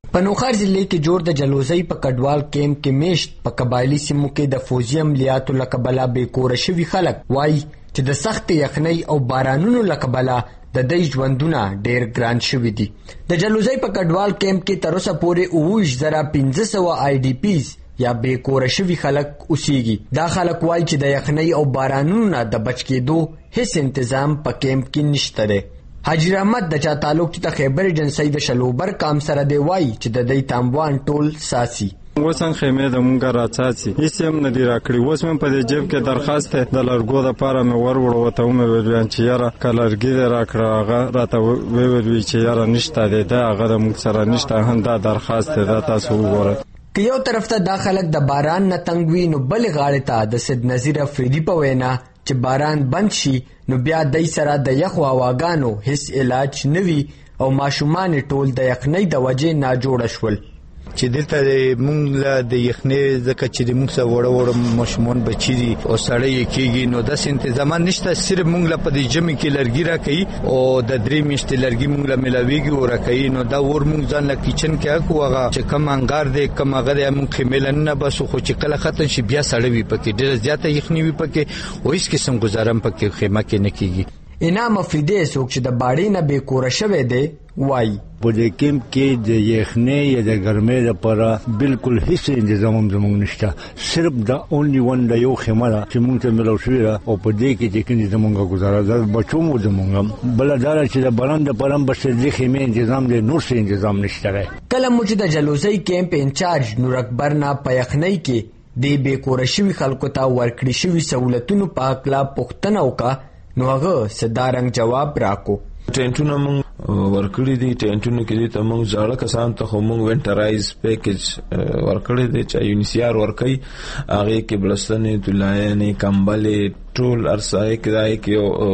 په نوخار ضلع کې جوړ د جلوزۍ په کډوال کیمپ کې میشت په قبایلی سیمو کې د فوزي عملیاتو له کبله بې کوره شوي خلک وایي چې د سخت یخنۍ او بارانونو له کبله د دوی ژوندونه ډېر ګران شوي دي. د جلوزۍ په کډوال کیمپ کې تر اوسه پورې اووه ویشت زره پنځه سوه آی ډي پیز یا بې کوره شوي خلک اوسیږي. دا خلک وایي چې د یخنۍ او بارانونو نه د بچ کېدو هیڅ انتظام په کیمپ کې نشته دی. حاجی رحمت د چا تعلق ته خیبر ایجنسی د شلوبر کام سره دی وایي چې د دوی تامبوان ټول ساسي. اوس هم خیمې د مونږه راڅاڅي هیڅ هم نه دي راکړي. اوس مې په دې جیب کې درخواست دی د لرګو دپاره مې ور وړو ورته ومې ویل چې یاره که لرګي دې راکړه هغه راته وویل چې یاره نشته دی دا هغه د مونږ سره نشته هم دا درخواست دی دا تاسو وګورئ. که یو طرف ته دا خلک د باران نه تنګ وي نو بلې غاړې ته د سید نظیر افریدي په وینا چې باران بند شي نو بیا دای سره د یخو هواګانو هیڅ علاج نه وي او ماشومان ټول د یخنۍ د وجې ناجوړه شول. چې دلته مونږ له د یخنۍ ځکه چې د مونږ سره وړه وړه ماشومان بچي دي او سړی یې کېږي نو داسې انتظامات نشته. صرف مونږ له په دې ژمي کې لرګي راکوي او د درې میاشتې لرګي مونږ له میلاویږي او راکوي نو دا اور مونږ ځان له کیچن کې اکو هغه چې کم انګار دی کم هغه دی مونږ خیمې له نه باسو خو چې کله ختم شي بیا سړی وي پکې ډېره زیاته یخني وي پکې او هېڅ قسم ګزاره هم پکې خیمه کې نه کېږي. انعام افریدی څوک چې د باړې نه بې کوره شوی دی وایي په دې کیمپ کې د یخنۍ یا د ګرمۍ لپاره بالکل هیڅ انتظام هم زموږ نشته. صرف د اونلی ون د یو خیمه ده چې موږ ته میلاو شوې ده او په دې کې چې کوم زموږ ګزاره ده بچو مو زموږ بله دا ده چې د باران دپاره هم بس دې خیمې انتظام دی نور څه انتظام نشته دی. کله مو چې د جلوزۍ کیمپ انچارج نور اکبر نه په یخنۍ کې دې بې کوره شوي خلکو ته ورکړي شوي سهولتونو په هکله پوښتنه وکړه نو هغه سدارنګ جواب راکو. ټینټونه مونږ ورکړي دي ټینټونو کې دي ته مونږ زاړه کسان ته خو مونږ وینټرایز پیکیج ورکړي دي چې یونیسیار ورکوي هغې کې بړستنې تولایانې کمبلې ټول ارسایې کې دای کې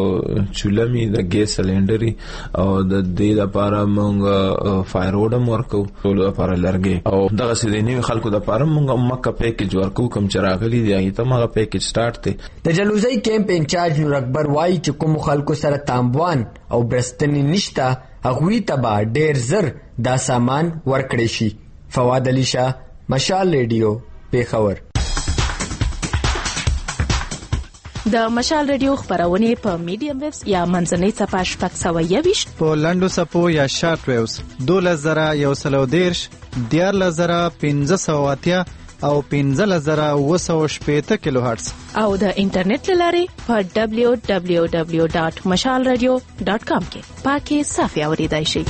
چولمې د ګیس سلینډرې او د دې لپاره مونږ فایروډ هم ورکو ټول لپاره لرګي او دغسې د نوي خلکو دپاره مونږ مکه پیکیج ورکو کوم چې راغلي دي هغې ته هم هغه پیکیج سټارټ دی. د جلوزۍ کیمپ انچارج نور اکبر وایي چې کومو خلکو سره تامبوان او برستنې نشته هغوی ته به ډېر زر دا سامان ورکړی شي. فواد علي شاه مشال ریډیو پیښور. د مشال ریډیو خبرونه په میډیم ویوز یا منځنۍ څپه شپږ سوه یوویشت په لنډو څپو یا شارټ ویوز دولس زره یو سل او دېرش دیارلس زره پنځه سوه اتیا او پنځلس زره اووه سوه شپېته کیلو هرټز او د انټرنیټ له لارې په ډبلیو ډبلیو ډبلیو ډاټ مشال ریډیو ډاټ کام کې پاکې صافي اورېدای شئ.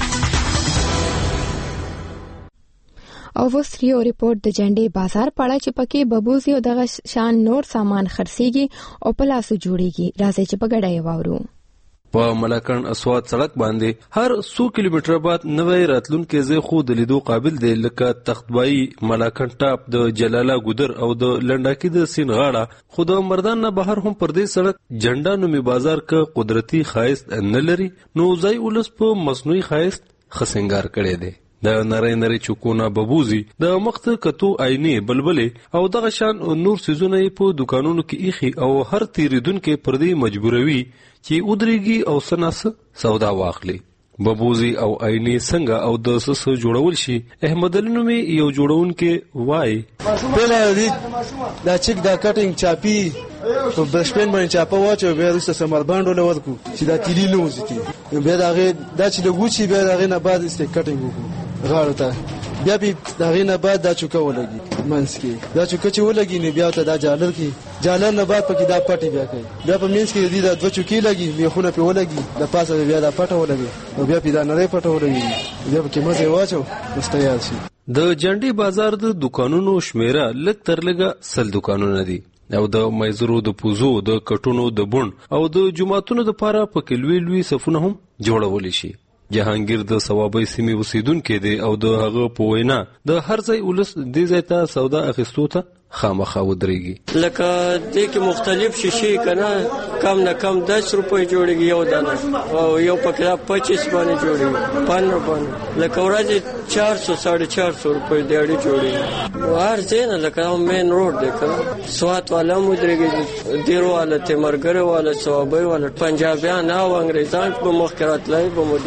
او وسریو ریپورت د جنډې بازار پاړه چې پکې ببوزي او دغه شان نور سامان خرڅيږي او په لاسو جوړيږي. راځي چې په ګډه یې واورو. په ملاکن اسواد سړک باندې هر څو کیلومتر بعد نوې راتلونکو ځای خو د لیدو قابل دی لکه تختبای ملاکن ټاپ د جلاله ګودر او د لنډاکی د سین غاړه خو د مردان نه بهر هم پر دې سړک جنډا نومي بازار ک قدرتي خایست نه لري نو ځای ولس په مصنوعي خایست خسنګار کړي دی. د نری نری چوکونه ببوزي د مخت کتو آینه بلبلې او دغه شان نور سيزونه په دکانونو کې ایخي او هر تیریدونکو پر دې مجبوروي چې ودرېږي او سناس سودا واخلي. ببوزي او آینه څنګه او د سس جوړول شي احمد علي یو جوړونکو وای بلا دې دا چیک دا کټینګ چاپی په برشپن باندې چاپه واچو بیا رسته سمال باندې ولور کو چې دا تیلی نه وځي بیا دا غي دا چې د ګوچی بیا دا غي نه بعد است کټینګ وکړو غاړه ته بیا به دا غي نه بعد دا چوکا ولګي منس کې دا چوکا چې ولګي نه بیا ته دا جالر کې جالر نه بعد پکې دا پټي بیا کوي بیا په منس کې دې دا دوه چوکي لګي بیا خونه په ولګي د پاسه بیا دا پټه ولګي او بیا په دا نری پټه ولګي بیا په کې مزه واچو مستیار شي. د جنډي بازار د دکانونو شمیره لږ تر لږه سل دکانونه دي او د مایزرو د پوزو د کټونو د بون او د جماعتونو د پاره په کلوي لوي صفونه هم جوړول شي. جهانگیر د ثوابي سیمې وسیدونکو دی او د هغه په وینا د هر ځای ولس د ځایته سودا اخیستو ته خامخا ودرېږي. لکه دې کې مختلف شیشې کنه کم نه کم دس روپۍ جوړيږي یو دانه او یو پکړه پچیس باندې جوړيږي پنځه باندې لکه ورځې چار سو ساڑھے چار سو روپۍ دیړي جوړيږي. هر ځای نه لکه مین روډ دی کنه سوات والا مودريږي دیرو والا تمرګره والا ثوابي والا پنجابیان او انګريزان په مخکرات لای په مودري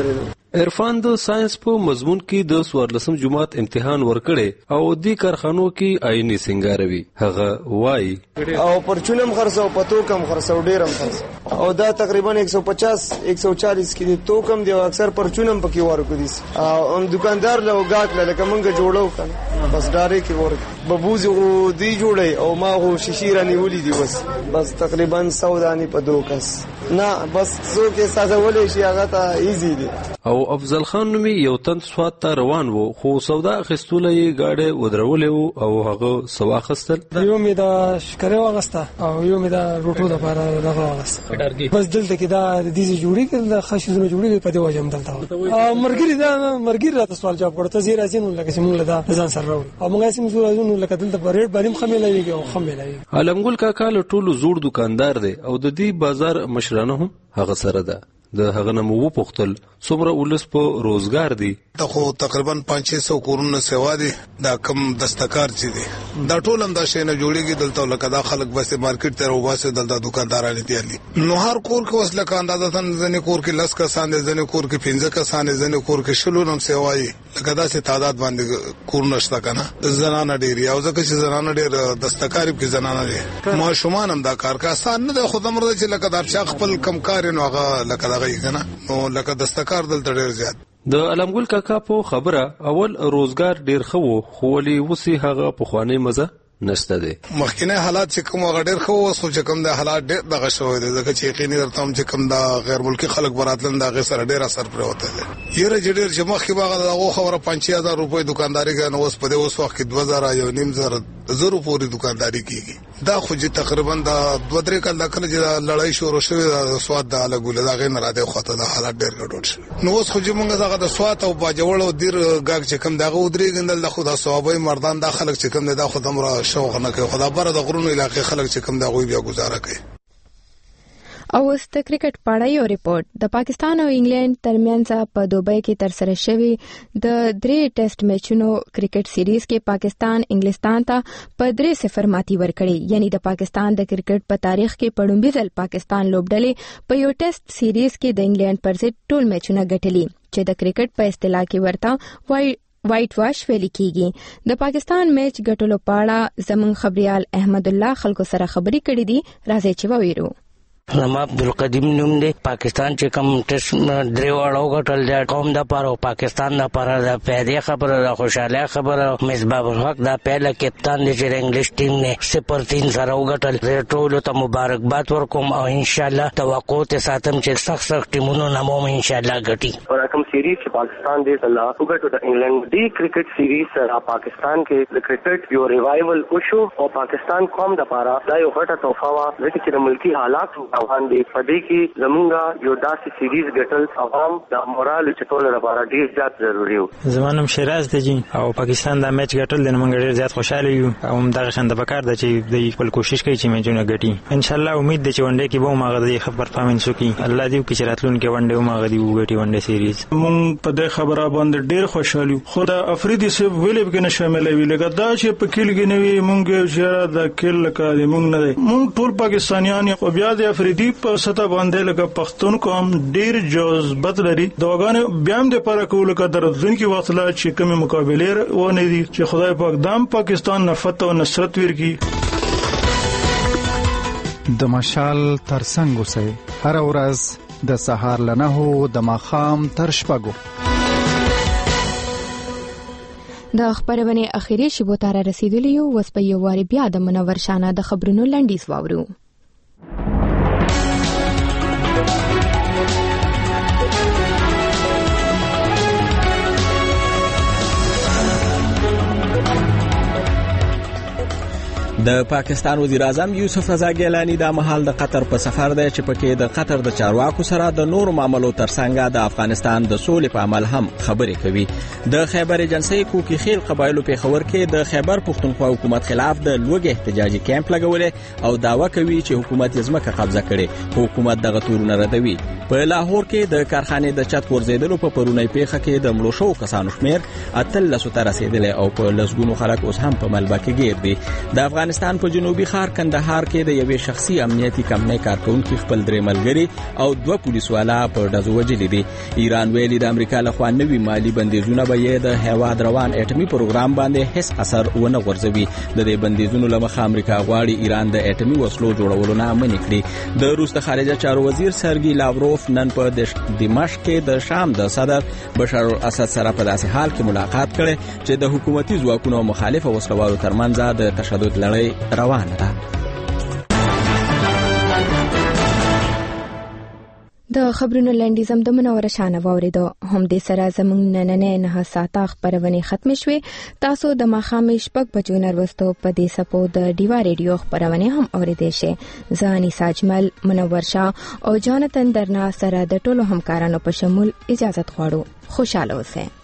عرفان د ساينس په مضمون کې د څوارلسم جماعت امتحان ورکړي او د کارخانو کې آئینی سنگاروي. هغه وایي او پرچونم خرڅو پتو کم خرڅو ډیرم خرڅ او دا تقریبا ایک سو پچاس ایک سو چالیس کې تو کم دی اکثر پرچونم پکې ورکو دي او ام دکاندار له گاټ له کومګه جوړو کنه بس ډارې کې ورک ببوز او دی جوړي او ما هو شیشیره نیولې دي بس بس تقریبا سودانی په دوکس نه بس څو کې ساده ولې شي هغه ته ایزی دي. او افضل خان نومي یو تن سواد ته روان وو خو سودا خستوله یې گاډه ودرولې او هغه سوا خستل. یو می دا شکره واغسته او یو می دا روټو د لپاره دغه واغسته بس دلته کې دا د دې جوړی کې د خښونه جوړی په دې وجه دلته او مرګری دا مرګری راته سوال جواب کړ ته زیرا زین لکه چې موږ دا ځان سره راو او موږ سیم زورازونو لکه دلته بریډ باندې خملایي او خملایي. علمګل کاکا له ټولو زوړ دکاندار دی او د دې بازار مشرانه هم هغه سره ده. د هغه نمو پختل څومره ولس په روزګار دي. ته خو تقریبا پانچ سو کورونه سیوا دي دا کم دستکار چي دي دا ټول هم دا شي نه جوړيږي دلته لکه دا خلک بس مارکیټ ته وباسه دلته دکانداران دي علي نو هر کور کې وسله کا اندازه تن ځنې کور کې لس کسان دي ځنې کور کې پنځه کسان دي ځنې کور کې شلو نم سیوای لکه دا سي تعداد باندې کور نشته کنه زنانه ډيري او ځکه چې زنانه ډېر دستکاری کې زنانه دي ما شومان هم دا کار کا آسان نه د خود امر چې لکه دا خپل کم کار نو هغه لکه دا کنه نو لکه دستکار دلته ډېر زیات. د علمګل کاکا په خبره اول روزګار ډیر خو خو ولي وسی هغه په خواني مزه نشته دي. مخکنه حالات چې کوم غډیر خو وسو چې کوم د حالات ډېر دغه شوې دي ځکه چې یقیني درته هم چې کوم د غیر ملکی خلک براتلن دا غیر سره ډېر اثر پر وته دي. یره جډیر چې مخکې باغ دغه خبره پنځه هزار روپۍ دکانداري کوي نو اوس په دې اوس وخت کې دوه زره یو نیم زره زرو پورې دکانداري کیږي. دا خو چې تقریبا د دوه درې کال د کله چې لړۍ شروع شوه د سواد د الګول دا غیر نه راځي خو ته د حالات ډېر ګډوډ شي. نو اوس خو چې موږ دغه د سواد او باجوړ او دیر غاګ چې کوم دغه ودرې ګندل د خو د ثوابي مردان د خلک چې کوم د خو دمر شوق نه کوي بره د غرونو علاقې خلک چې کوم دا غوي بیا گزاره کوي. او اوس د کرکټ په اړه یو ریپورت. د پاکستان او انګلند ترمنځ په دوبۍ کې ترسره شوی د درې ټیسټ میچونو کرکټ سیریز کې پاکستان انګلستان ته په درې صفر ماتي ورکړي. یعنی د پاکستان د کرکټ په تاریخ کې په لومړي ځل پاکستان لوبډلې په یو ټیسټ سیریز کې د انګلند پر ضد ټول میچونه ګټلي چې د کرکټ په اصطلاح کې ورته وای وایټ واش ویل کیږي. د پاکستان میچ ګټلو پاړه زمون خبريال احمد الله خلکو سره خبري کړې دي راځي چې وویرو. زما عبدالقدیم نوم دی. پاکستان چې کوم ټیسټ درې واړو ګټل دا قوم د پاره او پاکستان د پاره د پیدې خبره د خوشاله خبره. مصباح الحق دا پهله کپتان دی چې انګلیش ټیم نه صفر تین سره وګټل. ټول ته مبارکباد ورکوم او ان شاء الله توقع ته ساتم چې سخت سخت ټیمونو نامو ان شاء الله ګټي. اور کوم سیریز چې پاکستان دی الله وګټو د انګلند دی کرکټ سیریز سره پاکستان کې د کرکټ یو ریوایول وشو او پاکستان قوم د پاره دا یو غټه تحفه وا چې د ملکی حالات روان دي. پدې کې زمونږه یو داسې سیریز ګټل عوام د مورال چټول لپاره ډیر زیات ضروری وو. زمونږ شیراز دی جی او پاکستان دا میچ ګټل د موږ ډیر زیات خوشاله یو او دغه شند بکار د چې د خپل کوشش کوي چې میچونه ګټي. ان شاء الله امید ده چې ونډه کې به موږ د خبر پرفارمنس وکړي. الله دې وکړي چې راتلون کې ونډه موږ دې وګټي ونډه سیریز. موږ په دې خبره باندې ډیر خوشاله یو. خو د افریدي سیب ویلې کې نه شامل وي لکه دا چې په کېلګې نه وي موږ چې د کېل لکه دې موږ نه دی. موږ ټول پاکستانیان یو بیا د افریدي په سطح باندې لکه پښتون قوم ډیر جذبت لري. د وګانو بیا هم د پاره کول کا درځونکي وخت لا چې کوم مقابله ونه دي چې خدای پاک دام پاکستان نه فتح او نصرت ورکړي. د مشال ترڅنګ اوسئ هر ورځ د سهار لنهو د ماخام تر شپږو. د خبرونه اخیری شیبو تر رسیدلی یو وس په یو واری بیا د منور شانه د خبرونو لنډیز واورو. د پاکستان وزیر اعظم یوسف رضا ګیلانی د مهال د قطر په سفر دی چې پکې د قطر د چارواکو سره د نور معاملو ترڅنګ د افغانستان د سولې په عمل هم خبرې کوي. د خیبر ایجنسی کوکی خیل قبایلو په خبر کې د خیبر پښتونخوا حکومت خلاف د لوګي احتجاجي کیمپ لګولې او داوا کوي چې حکومت یې ځمکه قبضه کړي. حکومت دغه تورونه ردوي. په لاهور کې د کارخانې د چت ورزیدلو په پرونی پیښه کې د مړو شو کسانو شمیر اتلس ته رسیدلی او په لسګونو خلک اوس هم په ملبه کې ګیر دي. د افغان افغانستان په جنوبي ښار کندهار کې د یوې شخصي امنیتي کمپنۍ کارکونکو خپل درې ملګري او دوه پولیسوالا په ډزو وژلي دي. ایران ویلي د امریکا لخوا نوي مالي بندیزونه به یې د هیواد روان اټومي پروګرام باندې هیڅ اثر ونه غورځوي. د دې بندیزونو له مخه امریکا غواړي ایران د اټومي وسلو جوړولو نه منع کړي. د روس د خارجه چارو وزیر سرګي لاوروف نن په دمشق کې د شام د صدر بشار الاسد سره په داسې حال کې ملاقات کړي چې د حکومتي ځواکونو مخالف وسلوالو ترمنځ د تشدد لړۍ روانه ده. د خبرونو لنډیزم د منوره شانه واوریدو. هم دې سره زموږ نننې نه ساعته خبرونه ختم شوې. تاسو د ماښام شپږ بجو نروستو په دې سپو د ډیوا ریډیو خبرونه هم اوریدئ شئ. زه انیسا اجمل، منور شاه او جانتن درنا سره د ټولو همکارانو په شمول اجازه غواړو. خوشاله اوسئ.